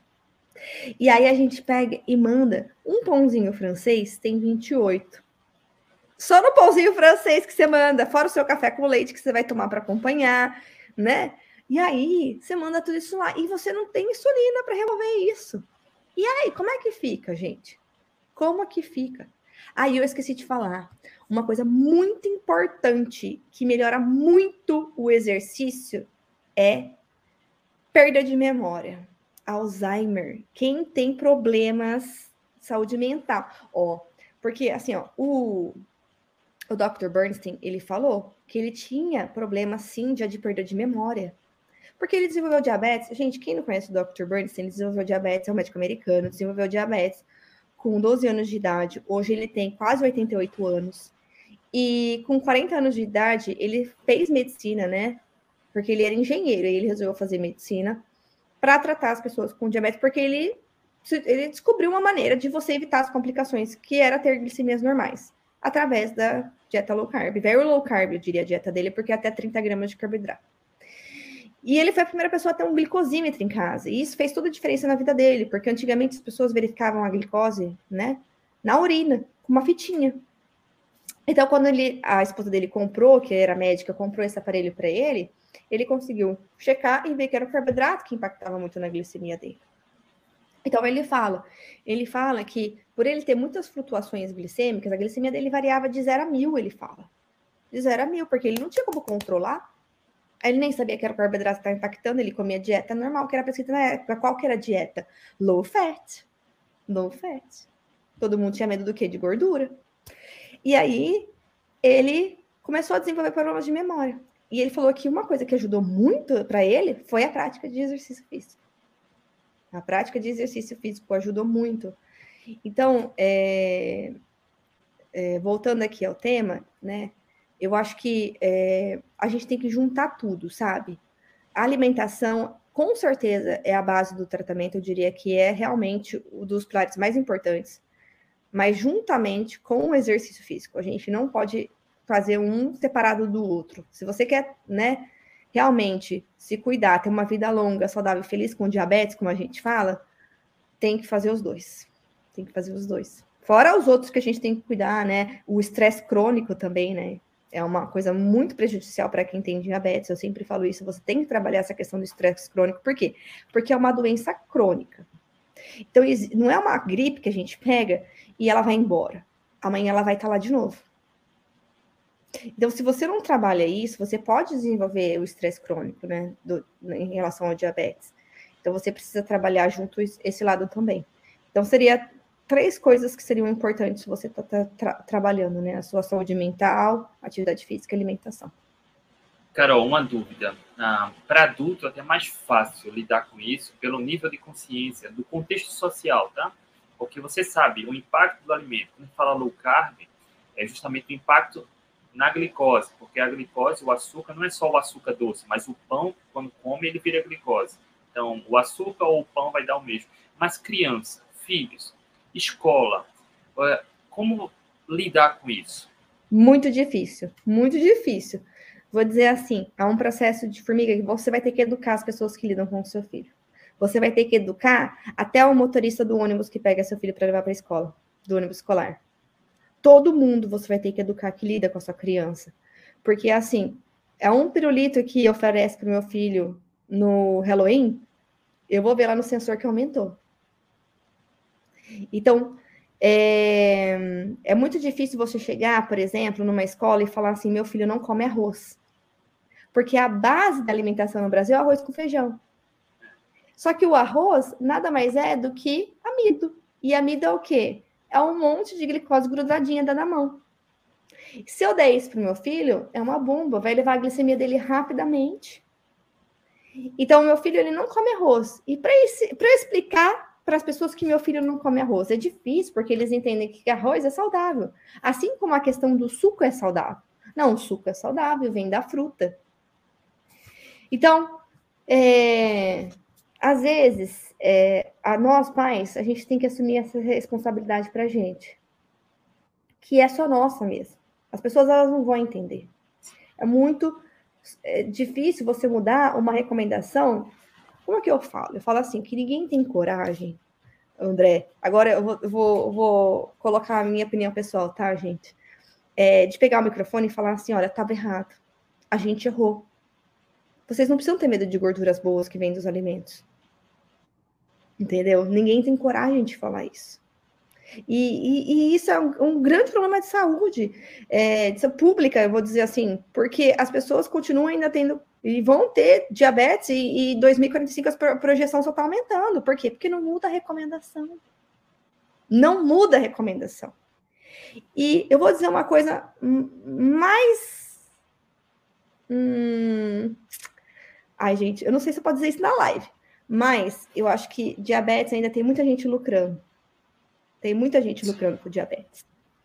Speaker 3: E aí a gente pega e manda um pãozinho francês, tem vinte e oito. Só no pãozinho francês que você manda, fora o seu café com leite que você vai tomar para acompanhar, né? E aí você manda tudo isso lá e você não tem insulina para remover isso. E aí, como é que fica, gente? Como que fica? Aí eu esqueci de falar. Uma coisa muito importante que melhora muito o exercício é perda de memória. Alzheimer. Quem tem problemas de saúde mental. Ó, porque assim, ó, o, o doutor Bernstein, ele falou que ele tinha problema, sim, de, de perda de memória. Porque ele desenvolveu diabetes. Gente, quem não conhece o doutor Bernstein, ele desenvolveu diabetes, é um médico americano, desenvolveu diabetes com doze anos de idade. Hoje ele tem quase oitenta e oito anos. E com quarenta anos de idade, ele fez medicina, né? Porque ele era engenheiro e ele resolveu fazer medicina para tratar as pessoas com diabetes, porque ele, ele descobriu uma maneira de você evitar as complicações, que era ter glicemias normais, através da dieta low carb. Very low carb, eu diria a dieta dele, porque é até trinta gramas de carboidrato. E ele foi a primeira pessoa a ter um glicosímetro em casa. E isso fez toda a diferença na vida dele, porque antigamente as pessoas verificavam a glicose, né, na urina, com uma fitinha. Então, quando ele, a esposa dele comprou, que era médica, comprou esse aparelho para ele, ele conseguiu checar e ver que era o carboidrato que impactava muito na glicemia dele. Então, ele fala, ele fala que por ele ter muitas flutuações glicêmicas, a glicemia dele variava de zero a mil, ele fala. De zero a mil, porque ele não tinha como controlar. Ele nem sabia que era o carboidrato que estava impactando, ele comia dieta normal, que era prescrita na época. Qual que era a dieta? Low fat. Low fat. Todo mundo tinha medo do quê? De gordura. E aí, ele começou a desenvolver problemas de memória. E ele falou que uma coisa que ajudou muito para ele foi a prática de exercício físico. A prática de exercício físico ajudou muito. Então, é, é, voltando aqui ao tema, né? Eu acho que é, a gente tem que juntar tudo, sabe? A alimentação, com certeza, é a base do tratamento. Eu diria que é realmente um dos pilares mais importantes. Mas juntamente com o exercício físico. A gente não pode fazer um separado do outro. Se você quer, né, realmente se cuidar, ter uma vida longa, saudável e feliz com diabetes, como a gente fala, tem que fazer os dois. Tem que fazer os dois. Fora os outros que a gente tem que cuidar, né? O estresse crônico também, né? É uma coisa muito prejudicial para quem tem diabetes. Eu sempre falo isso. Você tem que trabalhar essa questão do estresse crônico. Por quê? Porque é uma doença crônica. Então, não é uma gripe que a gente pega e ela vai embora. Amanhã ela vai estar lá de novo. Então, se você não trabalha isso, você pode desenvolver o estresse crônico, né, do, em relação ao diabetes. Então, você precisa trabalhar junto esse lado também. Então, seria três coisas que seriam importantes se você está tá, tra trabalhando, né? A sua saúde mental, atividade física e alimentação.
Speaker 2: Carol, uma dúvida. Ah, para adulto é até mais fácil lidar com isso pelo nível de consciência do contexto social, tá? Porque você sabe, o impacto do alimento, quando fala low carb, é justamente o impacto na glicose, porque a glicose, o açúcar, não é só o açúcar doce, mas o pão, quando come, ele vira glicose. Então, o açúcar ou o pão vai dar o mesmo. Mas criança, filhos, escola, como lidar com isso?
Speaker 3: Muito difícil, muito difícil. Vou dizer assim, há um processo de formiga que você vai ter que educar as pessoas que lidam com o seu filho. Você vai ter que educar até o motorista do ônibus que pega seu filho para levar para a escola, do ônibus escolar. Todo mundo você vai ter que educar que lida com a sua criança. Porque, assim, é um pirulito que oferece para o meu filho no Halloween, eu vou ver lá no sensor que aumentou. Então, é, é muito difícil você chegar, por exemplo, numa escola e falar assim, meu filho não come arroz. Porque a base da alimentação no Brasil é arroz com feijão. Só que o arroz nada mais é do que amido. E amido é o quê? É um monte de glicose grudadinha dada na mão. Se eu der isso para o meu filho, é uma bomba, vai levar a glicemia dele rapidamente. Então, meu filho, ele não come arroz. E para eu explicar para as pessoas que meu filho não come arroz, é difícil, porque eles entendem que arroz é saudável. Assim como a questão do suco é saudável. Não, o suco é saudável, vem da fruta. Então, é, às vezes, é, a nós pais, a gente tem que assumir essa responsabilidade para a gente. Que é só nossa mesmo. As pessoas, elas não vão entender. É muito é, difícil você mudar uma recomendação. Como é que eu falo? Eu falo assim, que ninguém tem coragem, André. Agora eu vou, eu vou, eu vou colocar a minha opinião pessoal, tá, gente? É, de pegar o microfone e falar assim, olha, estava errado. A gente errou. Vocês não precisam ter medo de gorduras boas que vêm dos alimentos. Entendeu? Ninguém tem coragem de falar isso. E, e, e isso é um, um grande problema de saúde, é, de saúde pública, eu vou dizer assim, porque as pessoas continuam ainda tendo, e vão ter diabetes, e em dois mil e quarenta e cinco a projeção só está aumentando. Por quê? Porque não muda a recomendação. Não muda a recomendação. E eu vou dizer uma coisa mais... Hum... Ai, gente, eu não sei se eu posso dizer isso na live, mas eu acho que diabetes ainda tem muita gente lucrando. Tem muita gente lucrando com diabetes.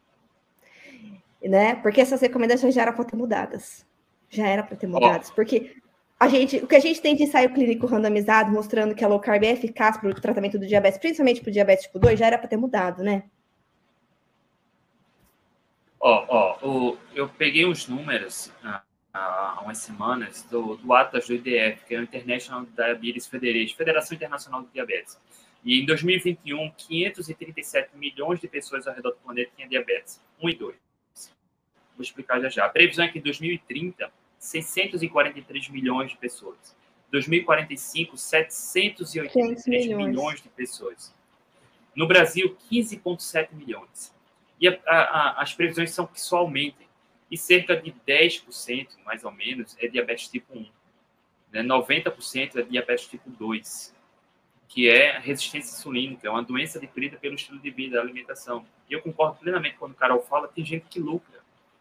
Speaker 3: Né? Porque essas recomendações já eram para ter mudadas. Já era para ter mudadas. Oh. Porque a gente, o que a gente tem de ensaio clínico randomizado mostrando que a low carb é eficaz para o tratamento do diabetes, principalmente para o diabetes tipo dois, já era para ter mudado, né?
Speaker 2: Ó, ó, oh, eu peguei os números ah, há umas semanas do, do Atlas do I D F, que é o International Diabetes Federation, Federação Internacional de Diabetes. E em dois mil e vinte e um, quinhentos e trinta e sete milhões de pessoas ao redor do planeta tinham diabetes. um e dois. Vou explicar já já. A previsão é que em dois mil e trinta, seiscentos e quarenta e três milhões de pessoas. Em dois mil e quarenta e cinco, setecentos e oitenta e três milhões de pessoas. No Brasil, quinze vírgula sete milhões. E a, a, as previsões são que só aumentem. E cerca de dez por cento, mais ou menos, é diabetes tipo um. Né? noventa por cento é diabetes tipo dois. Que é resistência insulínica, é uma doença adquirida pelo estilo de vida, a alimentação. E eu concordo plenamente quando o Carol fala, tem gente que lucra.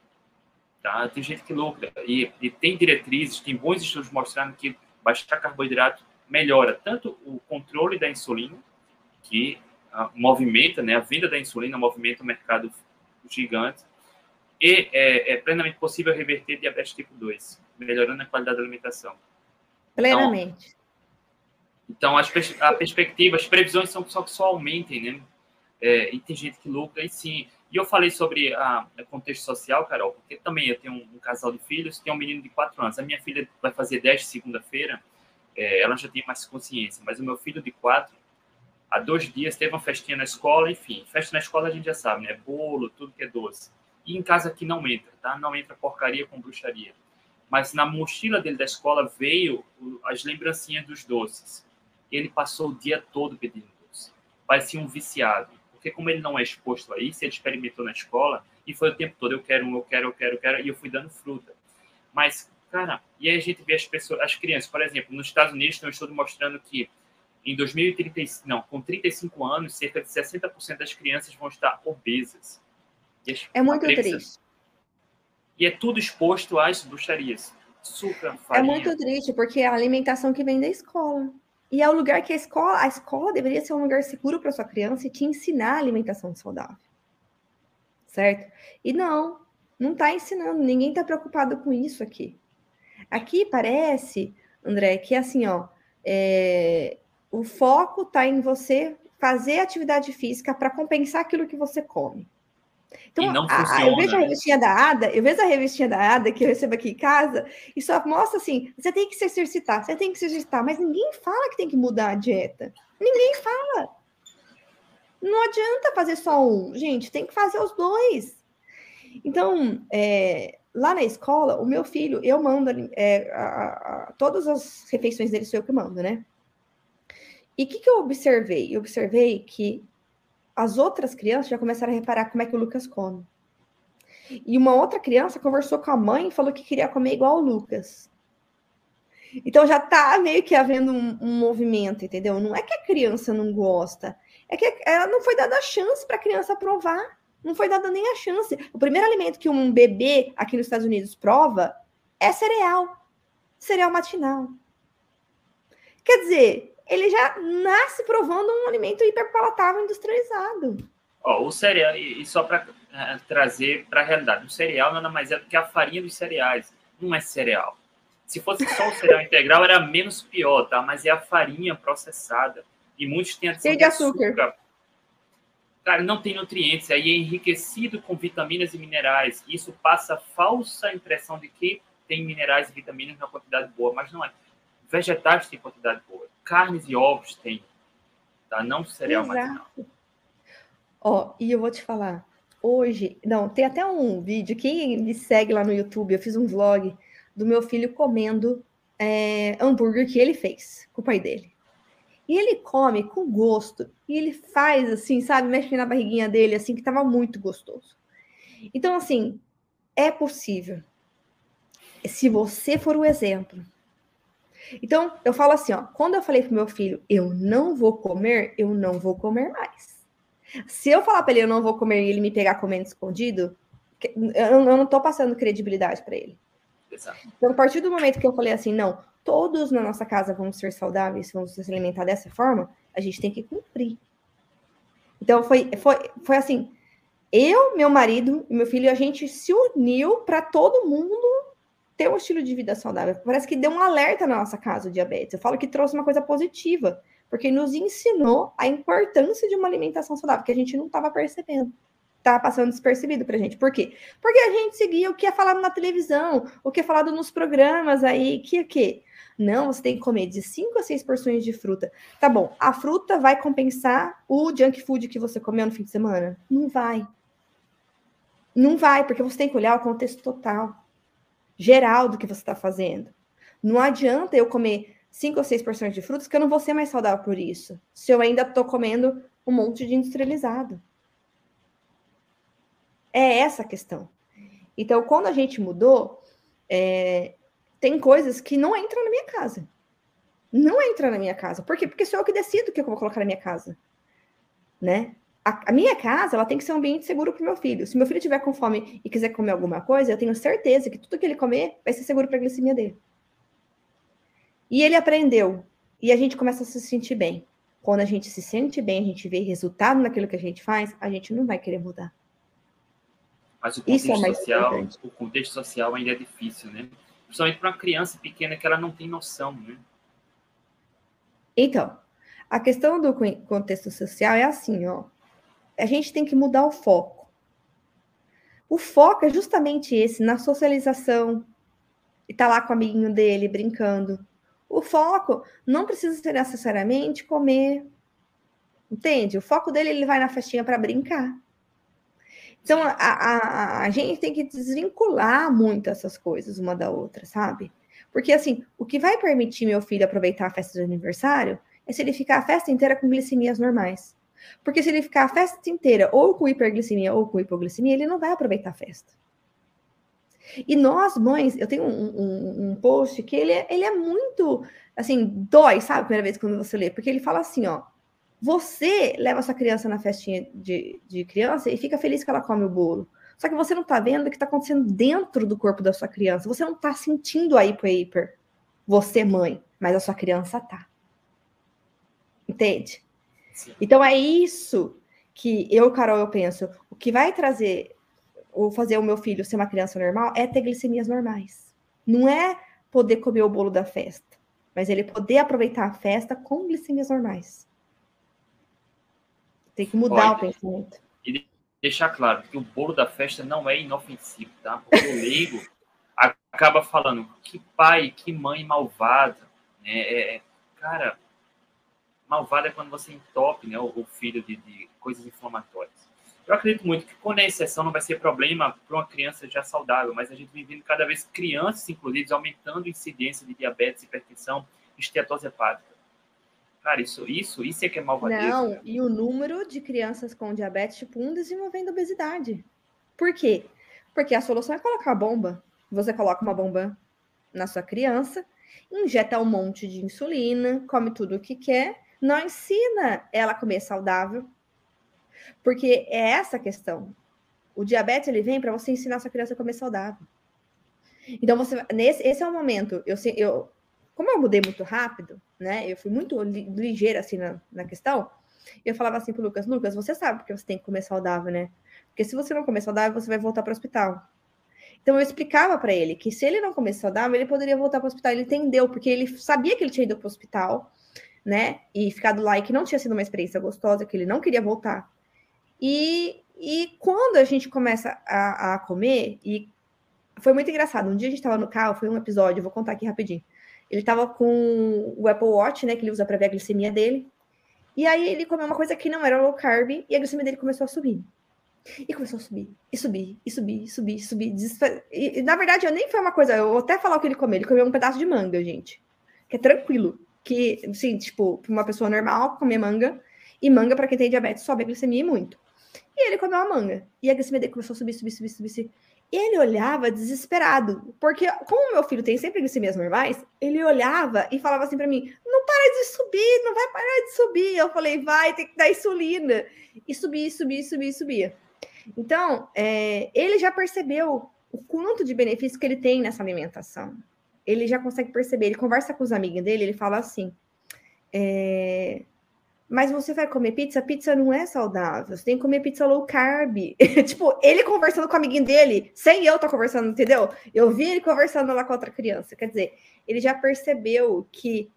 Speaker 2: Tá? Tem gente que lucra. E, e tem diretrizes, tem bons estudos mostrando que baixar carboidrato melhora tanto o controle da insulina, que a, movimenta, né, a venda da insulina movimenta o mercado gigante, e é, é plenamente possível reverter diabetes tipo dois, melhorando a qualidade da alimentação.
Speaker 3: Plenamente.
Speaker 2: Então, Então, as pers a perspectiva, as previsões são só que só aumentem, né? É, e tem gente que lucra, e sim. E eu falei sobre a, a contexto social, Carol, porque também eu tenho um, um casal de filhos, tem um menino de quatro anos. A minha filha vai fazer dez segunda-feira, é, ela já tem mais consciência, mas o meu filho de quatro, há dois dias teve uma festinha na escola, enfim, festa na escola a gente já sabe, né? Bolo, tudo que é doce. E em casa aqui não entra, tá? Não entra porcaria com bruxaria. Mas na mochila dele da escola veio as lembrancinhas dos doces. Ele passou o dia todo pedindo doce. Parecia um viciado. Porque como ele não é exposto a isso, ele experimentou na escola e foi o tempo todo, eu quero um, eu quero, eu quero, eu quero, e eu fui dando fruta. Mas, cara, e aí a gente vê as pessoas, as crianças, por exemplo, nos Estados Unidos tem um estudo mostrando que em dois mil e trinta, não, com trinta e cinco anos, cerca de sessenta por cento das crianças vão estar obesas.
Speaker 3: É muito triste.
Speaker 2: E é tudo exposto às bruxarias. Açúcar, farinha.
Speaker 3: É muito triste, porque é a alimentação que vem da escola. E é o lugar que a escola, a escola deveria ser um lugar seguro para sua criança e te ensinar a alimentação saudável. Certo? E não, não está ensinando, ninguém está preocupado com isso aqui. Aqui parece, André, que assim, ó, é, o foco está em você fazer atividade física para compensar aquilo que você come. Então,
Speaker 2: e não
Speaker 3: a,
Speaker 2: funciona,
Speaker 3: eu vejo a
Speaker 2: né?
Speaker 3: revistinha da Ada, eu vejo a revistinha da Ada que eu recebo aqui em casa, e só mostra assim, você tem que se exercitar, você tem que se exercitar, mas ninguém fala que tem que mudar a dieta. Ninguém fala. Não adianta fazer só um, gente, tem que fazer os dois. Então, é, lá na escola, o meu filho, eu mando é, a, a, todas as refeições dele, sou eu que mando, né? E o que, que eu observei? Eu observei que as outras crianças já começaram a reparar como é que o Lucas come. E uma outra criança conversou com a mãe e falou que queria comer igual o Lucas. Então já tá meio que havendo um, um movimento, entendeu? Não é que a criança não gosta, é que ela não foi dada a chance para a criança provar. Não foi dada nem a chance. O primeiro alimento que um bebê aqui nos Estados Unidos prova é cereal. Cereal matinal. Quer dizer, ele já nasce provando um alimento hiperpalatável industrializado.
Speaker 2: Ó, o cereal, e só para uh, trazer para a realidade, o cereal nada mais é do que a farinha dos cereais. Não é cereal. Se fosse só o cereal integral, era menos pior, tá? Mas é a farinha processada. E muitos têm adição
Speaker 3: de,
Speaker 2: de
Speaker 3: açúcar.
Speaker 2: açúcar. Cara, não tem nutrientes. Aí é enriquecido com vitaminas e minerais. Isso passa a falsa impressão de que tem minerais e vitaminas na quantidade boa, mas não é. Vegetais têm quantidade boa. Carnes e ovos têm. Tá? Não cereal matinal.
Speaker 3: Ó, e eu vou te falar. Hoje, não, tem até um vídeo. Quem me segue lá no YouTube, eu fiz um vlog do meu filho comendo é, hambúrguer que ele fez com o pai dele. E ele come com gosto. E ele faz assim, sabe? Mexe na barriguinha dele, assim, que tava muito gostoso. Então, assim, é possível. Se você for o exemplo. Então, eu falo assim, ó. Quando eu falei pro meu filho, eu não vou comer, eu não vou comer mais. Se eu falar para ele, eu não vou comer, e ele me pegar comendo escondido, eu não tô passando credibilidade para ele.
Speaker 2: Exato.
Speaker 3: Então, a partir do momento que eu falei assim, não, todos na nossa casa vão ser saudáveis, vão se alimentar dessa forma, a gente tem que cumprir. Então, foi, foi, foi assim, eu, meu marido e meu filho, a gente se uniu para todo mundo ter um estilo de vida saudável. Parece que deu um alerta na nossa casa, o diabetes. Eu falo que trouxe uma coisa positiva, porque nos ensinou a importância de uma alimentação saudável, que a gente não estava percebendo. Estava passando despercebido para a gente. Por quê? Porque a gente seguia o que é falado na televisão, o que é falado nos programas aí, que o quê? Não, você tem que comer de cinco a seis porções de fruta. Tá bom, a fruta vai compensar o junk food que você comeu no fim de semana? Não vai. Não vai, porque você tem que olhar o contexto total, geral do que você está fazendo. Não adianta eu comer cinco ou seis porções de frutas, que eu não vou ser mais saudável por isso, se eu ainda estou comendo um monte de industrializado. É essa a questão. Então, quando a gente mudou, é, tem coisas que não entram na minha casa. Não entra na minha casa. Por quê? Porque sou eu que decido o que eu vou colocar na minha casa. Né? A, a minha casa, ela tem que ser um ambiente seguro para o meu filho. Se meu filho tiver com fome e quiser comer alguma coisa, eu tenho certeza que tudo que ele comer vai ser seguro para a glicemia dele. E ele aprendeu. E a gente começa a se sentir bem. Quando a gente se sente bem, a gente vê resultado naquilo que a gente faz, a gente não vai querer mudar.
Speaker 2: Mas o contexto, é social, o contexto social ainda é difícil, né? Principalmente para uma criança pequena que ela não tem noção, né?
Speaker 3: Então, a questão do contexto social é assim, ó. A gente tem que mudar o foco. O foco é justamente esse, na socialização. E tá lá com o amiguinho dele, brincando. O foco não precisa ser necessariamente comer. Entende? O foco dele, ele vai na festinha para brincar. Então, a, a, a gente tem que desvincular muito essas coisas uma da outra, sabe? Porque, assim, o que vai permitir meu filho aproveitar a festa de aniversário é se ele ficar a festa inteira com glicemias normais. Porque se ele ficar a festa inteira ou com hiperglicemia ou com hipoglicemia, ele não vai aproveitar a festa. E nós, mães, eu tenho um, um, um post que ele é, ele é muito, assim, dói, sabe? A primeira vez quando você lê. Porque ele fala assim, ó. Você leva sua criança na festinha de, de criança e fica feliz que ela come o bolo. Só que você não tá vendo o que tá acontecendo dentro do corpo da sua criança. Você não tá sentindo a hiper-hiper. Você, mãe, mas a sua criança tá. Entende? Sim. Então é isso que eu, Carol, eu penso. O que vai trazer, ou fazer o meu filho ser uma criança normal é ter glicemias normais. Não é poder comer o bolo da festa, mas ele poder aproveitar a festa com glicemias normais. Tem que mudar Olha, o pensamento.
Speaker 2: E deixar claro que o bolo da festa não é inofensivo, tá? Porque o leigo acaba falando que pai, que mãe malvada, né? É, cara, malvada é quando você entope, né, o, o filho de, de coisas inflamatórias. Eu acredito muito que quando é exceção não vai ser problema para uma criança já saudável, mas a gente vem vendo cada vez crianças, inclusive, aumentando a incidência de diabetes, hipertensão, esteatose hepática. Cara, isso, isso, isso é que é malvadeza.
Speaker 3: Não,
Speaker 2: cara.
Speaker 3: E o número de crianças com diabetes tipo um desenvolvendo obesidade. Por quê? Porque a solução é colocar a bomba. Você coloca uma bomba na sua criança, injeta um monte de insulina, come tudo o que quer, não ensina ela a comer saudável. Porque é essa a questão. O diabetes, ele vem para você ensinar a sua criança a comer saudável. Então, você, nesse, esse é o momento. Eu, eu, como eu mudei muito rápido, né? Eu fui muito ligeira, assim, na, na questão. Eu falava assim pro Lucas, Lucas, você sabe porque você tem que comer saudável, né? Porque se você não comer saudável, você vai voltar para o hospital. Então, eu explicava para ele que se ele não comer saudável, ele poderia voltar para o hospital. Ele entendeu, porque ele sabia que ele tinha ido para o hospital, né? E ficado lá, e que não tinha sido uma experiência gostosa, que ele não queria voltar. E, e quando a gente começa a, a comer, e foi muito engraçado, um dia a gente estava no carro, foi um episódio, vou contar aqui rapidinho. Ele estava com o Apple Watch, né, que ele usa para ver a glicemia dele, e aí ele comeu uma coisa que não era low carb, e a glicemia dele começou a subir. E começou a subir, e subir, e subir, e subir, e subir. Desesper... E, e, na verdade, eu nem foi uma coisa, eu vou até falar o que ele comeu, ele comeu um pedaço de manga, gente, que é tranquilo, que, assim, tipo, para uma pessoa normal, comer manga, e manga, para quem tem diabetes, sobe a glicemia muito. E ele comeu a manga. E a glicemia dele começou a subir, subir, subir, subir, subir. E ele olhava desesperado. Porque, como meu filho tem sempre glicemias normais, ele olhava e falava assim pra mim, não para de subir, não vai parar de subir. Eu falei, vai, tem que dar insulina. E subia, subia, subia, subia. Então, é, ele já percebeu o quanto de benefício que ele tem nessa alimentação. Ele já consegue perceber. Ele conversa com os amigos dele, ele fala assim... É, mas você vai comer pizza? Pizza não é saudável. Você tem que comer pizza low carb. Tipo, ele conversando com o amiguinho dele, sem eu estar conversando, entendeu? Eu vi ele conversando lá com outra criança. Quer dizer, ele já percebeu que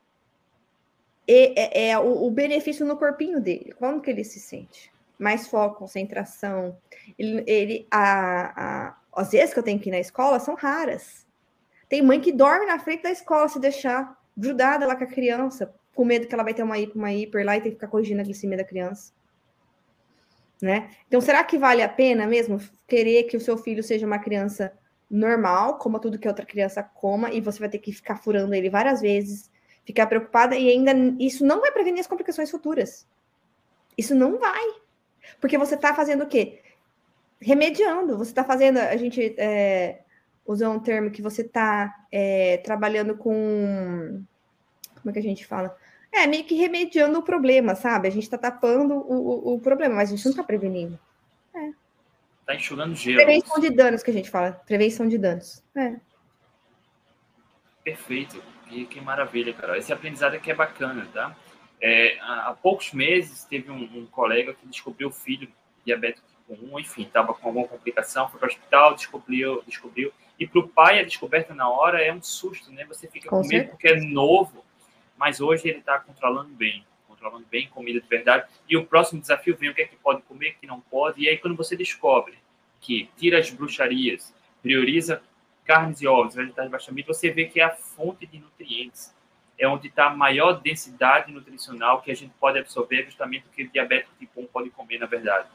Speaker 3: é, é, é o, o benefício no corpinho dele. Como que ele se sente? Mais foco, concentração. Ele, ele a, a, as vezes que eu tenho que ir na escola são raras. Tem mãe que dorme na frente da escola se deixar grudada lá com a criança, com medo que ela vai ter uma hipo, uma hiper lá e tem que ficar corrigindo a glicemia da criança. Né? Então, será que vale a pena mesmo querer que o seu filho seja uma criança normal, coma tudo que a outra criança coma, e você vai ter que ficar furando ele várias vezes, ficar preocupada, e ainda isso não vai prevenir as complicações futuras. Isso não vai. Porque você está fazendo o quê? Remediando. Você está fazendo... A gente é, usou um termo que você está é, trabalhando com... Como é que a gente fala? É, meio que remediando o problema, sabe? A gente tá tapando o, o, o problema, mas a gente não tá prevenindo. É.
Speaker 2: Tá enxugando gelo.
Speaker 3: Prevenção de danos que a gente fala. Prevenção de danos. É.
Speaker 2: Perfeito. Que, que maravilha, Carol. Esse aprendizado aqui é bacana, tá? É, há, há poucos meses, teve um, um colega que descobriu o filho diabético tipo um, enfim, estava com alguma complicação, foi para o hospital, descobriu, descobriu. E para o pai, a descoberta na hora é um susto, né? Você fica com, com medo porque é novo. Mas hoje ele está controlando bem, controlando bem comida de verdade. E o próximo desafio vem o que é que pode comer, o que não pode. E aí quando você descobre que tira as bruxarias, prioriza carnes e ovos, vegetais baixamente, você vê que é a fonte de nutrientes. É onde está a maior densidade nutricional que a gente pode absorver, justamente o que o diabético tipo um pode comer, na verdade.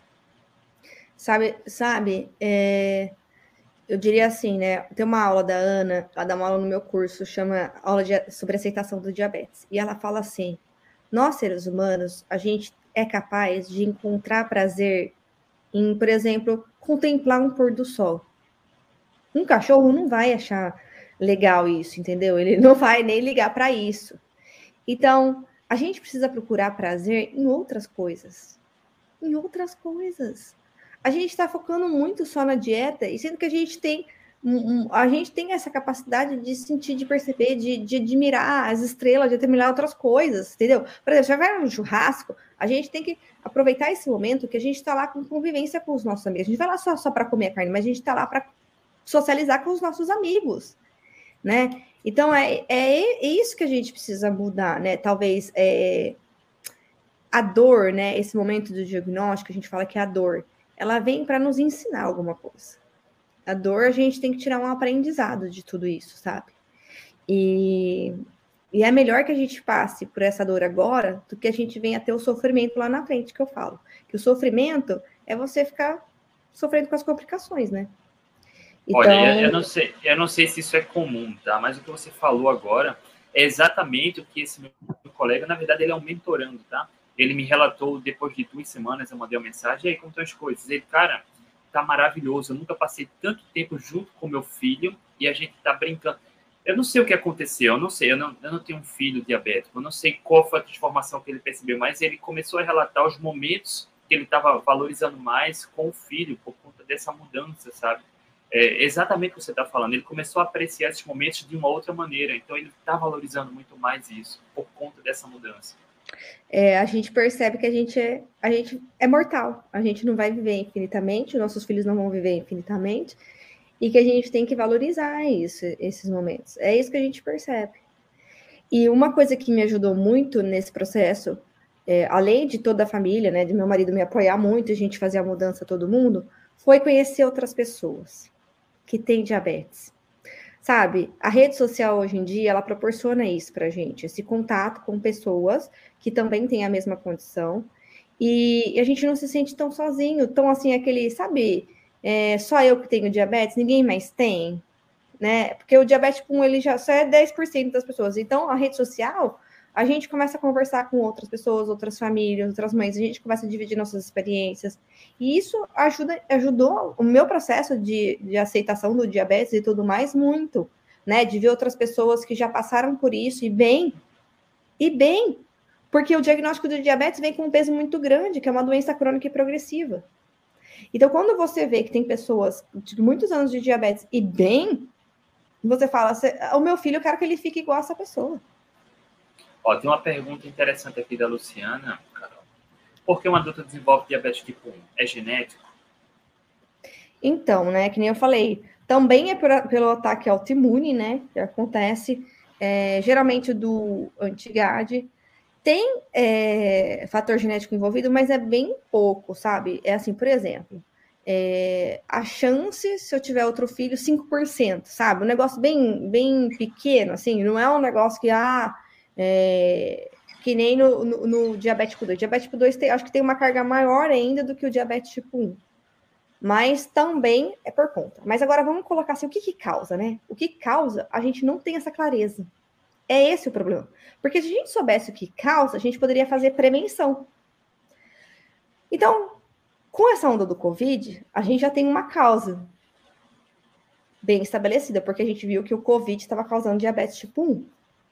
Speaker 3: Sabe, sabe é... eu diria assim, né? Tem uma aula da Ana, ela dá uma aula no meu curso, chama aula de, sobre aceitação do diabetes. E ela fala assim, nós seres humanos, a gente é capaz de encontrar prazer em, por exemplo, contemplar um pôr do sol. Um cachorro não vai achar legal isso, entendeu? Ele não vai nem ligar para isso. Então, a gente precisa procurar prazer em outras coisas. Em outras coisas. A gente está focando muito só na dieta, e sendo que a gente tem, a gente tem essa capacidade de sentir, de perceber, de, de admirar as estrelas, de admirar outras coisas, entendeu? Por exemplo, você vai no churrasco, a gente tem que aproveitar esse momento que a gente está lá com convivência com os nossos amigos. A gente vai lá só, só para comer a carne, mas a gente está lá para socializar com os nossos amigos, né? Então, é, é isso que a gente precisa mudar, né? Talvez é, a dor, né? Esse momento do diagnóstico, a gente fala que é a dor. ela vem para nos ensinar alguma coisa. A dor, a gente tem que tirar um aprendizado de tudo isso, sabe? E, e é melhor que a gente passe por essa dor agora do que a gente venha ter o sofrimento lá na frente, que eu falo. Que o sofrimento é você ficar sofrendo com as complicações, né?
Speaker 2: Então... Olha, eu não sei, eu não sei se isso é comum, tá? Mas o que você falou agora é exatamente o que esse meu colega, na verdade, ele é um mentorando, tá? Ele me relatou, depois de duas semanas, eu mandei uma mensagem, e aí, como estão as coisas? Ele, cara, tá maravilhoso, eu nunca passei tanto tempo junto com meu filho e a gente tá brincando. Eu não sei o que aconteceu, eu não sei, eu não, eu não tenho um filho diabético, eu não sei qual foi a transformação que ele percebeu, mas ele começou a relatar os momentos que ele estava valorizando mais com o filho, por conta dessa mudança, sabe? É exatamente o que você está falando, ele começou a apreciar esses momentos de uma outra maneira, então ele está valorizando muito mais isso, por conta dessa mudança.
Speaker 3: É, a gente percebe que a gente, é, a gente é mortal, a gente não vai viver infinitamente, nossos filhos não vão viver infinitamente, e que a gente tem que valorizar isso, esses momentos. É isso que a gente percebe. E uma coisa que me ajudou muito nesse processo, é, além de toda a família, né, de meu marido me apoiar muito, a gente fazer a mudança todo mundo, foi conhecer outras pessoas que têm diabetes. Sabe, a rede social hoje em dia, ela proporciona isso pra gente, esse contato com pessoas que também têm a mesma condição, e, e a gente não se sente tão sozinho, tão assim, aquele, sabe, é, só eu que tenho diabetes, ninguém mais tem, né? Porque o diabetes tipo um, ele já só é dez por cento das pessoas, então a rede social, a gente começa a conversar com outras pessoas, outras famílias, outras mães, a gente começa a dividir nossas experiências, e isso ajuda, ajudou o meu processo de, de aceitação do diabetes e tudo mais muito, né, de ver outras pessoas que já passaram por isso e bem, e bem, porque o diagnóstico do diabetes vem com um peso muito grande, que é uma doença crônica e progressiva. Então, quando você vê que tem pessoas de muitos anos de diabetes e bem, você fala, o meu filho, eu quero que ele fique igual a essa pessoa.
Speaker 2: Ó, tem uma pergunta interessante aqui da Luciana, Carol. Por que um adulto desenvolve diabetes tipo um? É genético?
Speaker 3: Então, né, que nem eu falei, também é por, pelo ataque autoimune, né, que acontece é, geralmente do anti-GAD. Tem é, fator genético envolvido, mas é bem pouco, sabe? É assim, por exemplo, é, a chance, se eu tiver outro filho, cinco por cento, sabe? Um negócio bem, bem pequeno, assim, não é um negócio que, ah, é, que nem no, no, no diabetes tipo dois. O diabetes tipo dois tem, acho que tem uma carga maior ainda do que o diabetes tipo um. Mas também é por conta. Mas agora vamos colocar assim, o que que causa, né? O que causa, a gente não tem essa clareza. É esse o problema. Porque se a gente soubesse o que causa, a gente poderia fazer prevenção. Então, com essa onda do Covid, a gente já tem uma causa bem estabelecida, porque a gente viu que o Covid estava causando diabetes tipo um.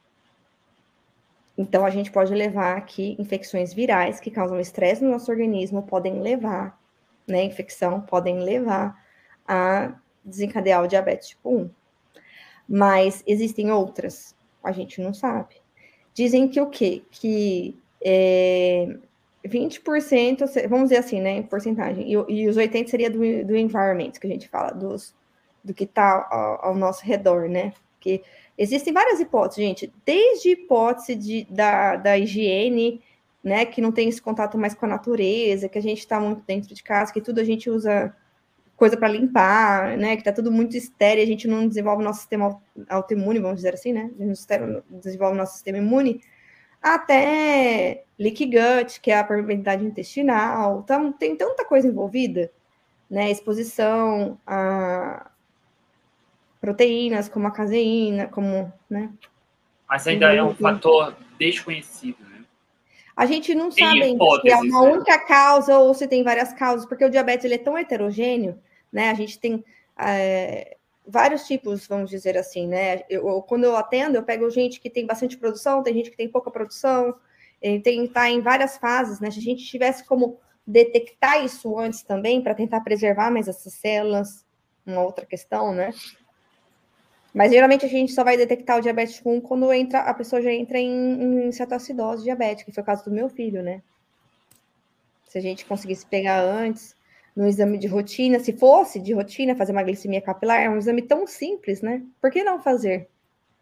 Speaker 3: Então, a gente pode levar aqui infecções virais que causam estresse no nosso organismo, podem levar, né, infecção, podem levar a desencadear o diabetes tipo um. Mas existem outras, a gente não sabe. Dizem que o quê? Que é, vinte por cento, vamos dizer assim, né, em porcentagem, e, e os oitenta por cento seria do, do environment, que a gente fala, dos, do que está ao, ao nosso redor, né? Porque existem várias hipóteses, gente, desde hipótese de, da, da higiene, né, que não tem esse contato mais com a natureza, que a gente está muito dentro de casa, que tudo a gente usa coisa para limpar, né, que tá tudo muito estéril, a gente não desenvolve nosso sistema autoimune, vamos dizer assim, né, a gente não desenvolve nosso sistema imune, até leaky gut, que é a permeabilidade intestinal, então tem tanta coisa envolvida, né, exposição a proteínas, como a caseína, como, né.
Speaker 2: Mas ainda é um fator desconhecido, né?
Speaker 3: A gente não sabe ainda se é uma única causa ou se tem várias causas, porque o diabetes ele é tão heterogêneo, né? A gente tem é, vários tipos, vamos dizer assim, né? Eu, quando eu atendo, eu pego gente que tem bastante produção, tem gente que tem pouca produção, tem tá em várias fases, né? Se a gente tivesse como detectar isso antes também, para tentar preservar mais essas células, uma outra questão, né? Mas geralmente a gente só vai detectar o diabetes tipo um quando entra, a pessoa já entra em, em cetoacidose diabética, que foi o caso do meu filho, né? Se a gente conseguisse pegar antes, no exame de rotina, se fosse de rotina, fazer uma glicemia capilar, é um exame tão simples, né? Por que não fazer?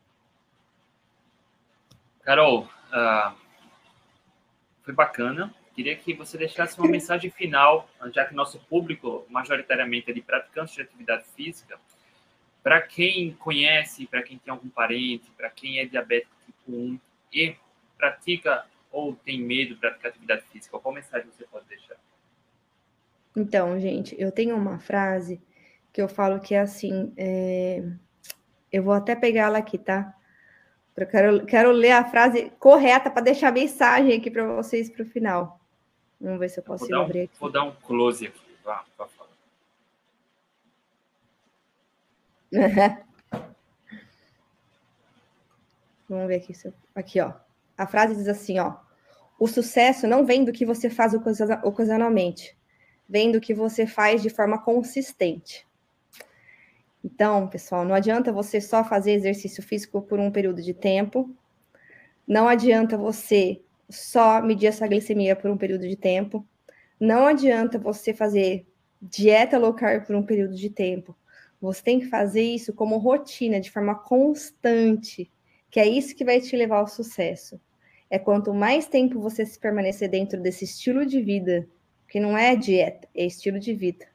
Speaker 2: Carol, uh, foi bacana. queria que você deixasse uma mensagem final, já que nosso público majoritariamente é de praticantes de atividade física, para quem conhece, para quem tem algum parente, para quem é diabético tipo um e pratica ou tem medo de praticar atividade física, qual mensagem você pode deixar?
Speaker 3: Então, gente, eu tenho uma frase que eu falo que é assim, é... eu vou até pegar ela aqui, tá? Eu quero, quero ler a frase correta para deixar a mensagem aqui para vocês para o final. Vamos ver se eu consigo
Speaker 2: um,
Speaker 3: abrir aqui.
Speaker 2: Vou dar um close aqui. Vá, vá falar.
Speaker 3: Vamos ver aqui. Aqui, ó. A frase diz assim, ó. O sucesso não vem do que você faz ocasionalmente. Vem do que você faz de forma consistente. Então, pessoal, não adianta você só fazer exercício físico por um período de tempo. Não adianta você só medir essa glicemia por um período de tempo. Não adianta você fazer dieta low carb por um período de tempo. Você tem que fazer isso como rotina, de forma constante, que é isso que vai te levar ao sucesso. É quanto mais tempo você se permanecer dentro desse estilo de vida, que não é dieta, é estilo de vida.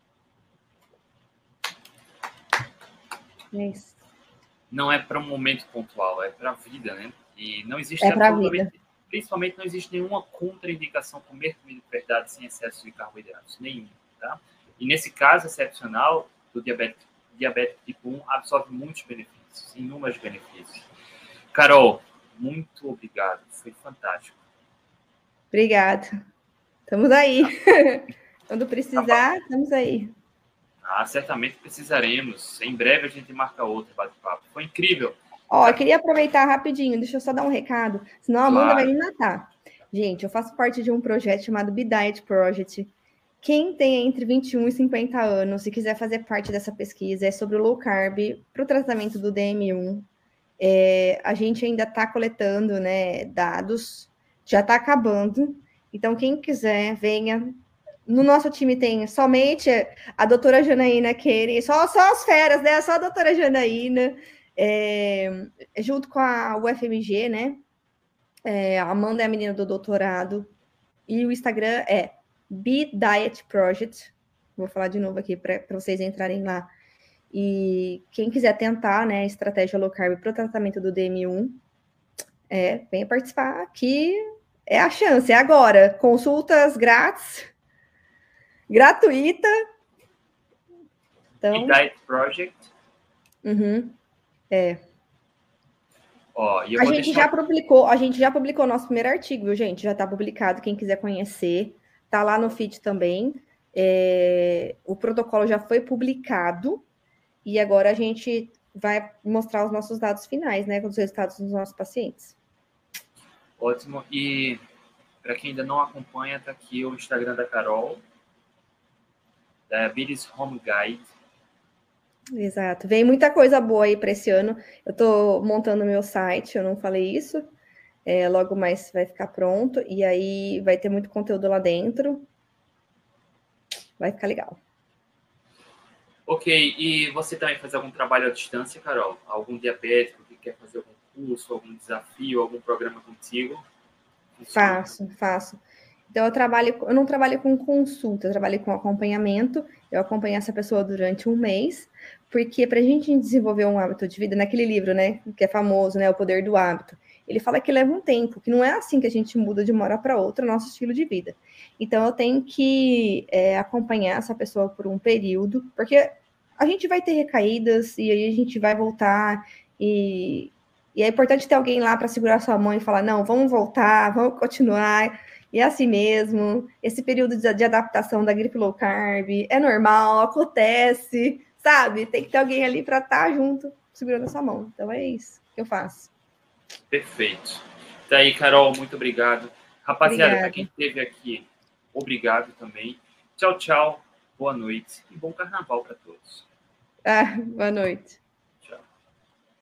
Speaker 3: É isso.
Speaker 2: Não é para um momento pontual, é para a vida, né? E não existe
Speaker 3: é absolutamente,
Speaker 2: principalmente não existe nenhuma contraindicação comer comida de verdade sem excesso de carboidratos, nenhum, tá? E nesse caso excepcional do diabetes, diabetes tipo um, absorve muitos benefícios, inúmeros benefícios. Carol, muito obrigado, foi fantástico.
Speaker 3: Obrigada. Estamos aí. Tá. Quando precisar, tá, estamos aí.
Speaker 2: Ah, certamente precisaremos. Em breve a gente marca outro bate-papo. Foi incrível.
Speaker 3: Ó, eu queria aproveitar rapidinho, deixa eu só dar um recado, senão a Amanda claro. vai me matar. Gente, eu faço parte de um projeto chamado Be Diet Project. Quem tem entre vinte e um e cinquenta anos, se quiser fazer parte dessa pesquisa, é sobre o low carb para o tratamento do D M um. É, a gente ainda está coletando, né, dados, já está acabando. Então, quem quiser, venha. No nosso time tem somente a doutora Janaína Keren, só, só as feras, né? Só a doutora Janaína. É, junto com a U F M G, né? É, a Amanda é a menina do doutorado. E o Instagram é Be Diet Project. Vou falar de novo aqui para vocês entrarem lá. E quem quiser tentar, né, estratégia low carb para o tratamento do D M um, é, venha participar aqui. É a chance, é agora. Consultas grátis, gratuita.
Speaker 2: Então, Be Diet Project.
Speaker 3: Uhum, é.
Speaker 2: Ó, e eu
Speaker 3: a
Speaker 2: vou
Speaker 3: gente
Speaker 2: deixar...
Speaker 3: já publicou, a gente já publicou nosso primeiro artigo, viu, gente? Já está publicado, quem quiser conhecer, tá lá no feed também. É, o protocolo já foi publicado e agora a gente vai mostrar os nossos dados finais, né? Com os resultados dos nossos pacientes.
Speaker 2: Ótimo. E para quem ainda não acompanha, tá aqui o Instagram da Carol, Diabetes Home Guide.
Speaker 3: Exato. Vem muita coisa boa aí para esse ano. Eu estou montando meu site, eu não falei isso. É, logo mais vai ficar pronto. E aí vai ter muito conteúdo lá dentro. Vai ficar legal.
Speaker 2: Ok. E você também faz algum trabalho à distância, Carol? Algum diabético que quer fazer algum curso, algum desafio, algum programa contigo?
Speaker 3: Funciona? Faço, faço. Então, eu trabalho, eu não trabalho com consulta, eu trabalho com acompanhamento. Eu acompanho essa pessoa durante um mês, porque para a gente desenvolver um hábito de vida, naquele livro, né, que é famoso, né, O Poder do Hábito, ele fala que leva um tempo, que não é assim que a gente muda de uma hora para outra o nosso estilo de vida. Então, eu tenho que é, acompanhar essa pessoa por um período, porque a gente vai ter recaídas e aí a gente vai voltar e, e é importante ter alguém lá para segurar sua mão e falar, não, vamos voltar, vamos continuar. E é assim mesmo, esse período de, de adaptação da gripe low carb é normal, acontece, sabe? Tem que ter alguém ali para estar junto, segurando a sua mão. Então é isso que eu faço.
Speaker 2: Perfeito. Tá aí, Carol, muito obrigado. Rapaziada, para quem esteve aqui, obrigado também. Tchau, tchau, boa noite e bom carnaval para todos.
Speaker 3: Ah, boa noite.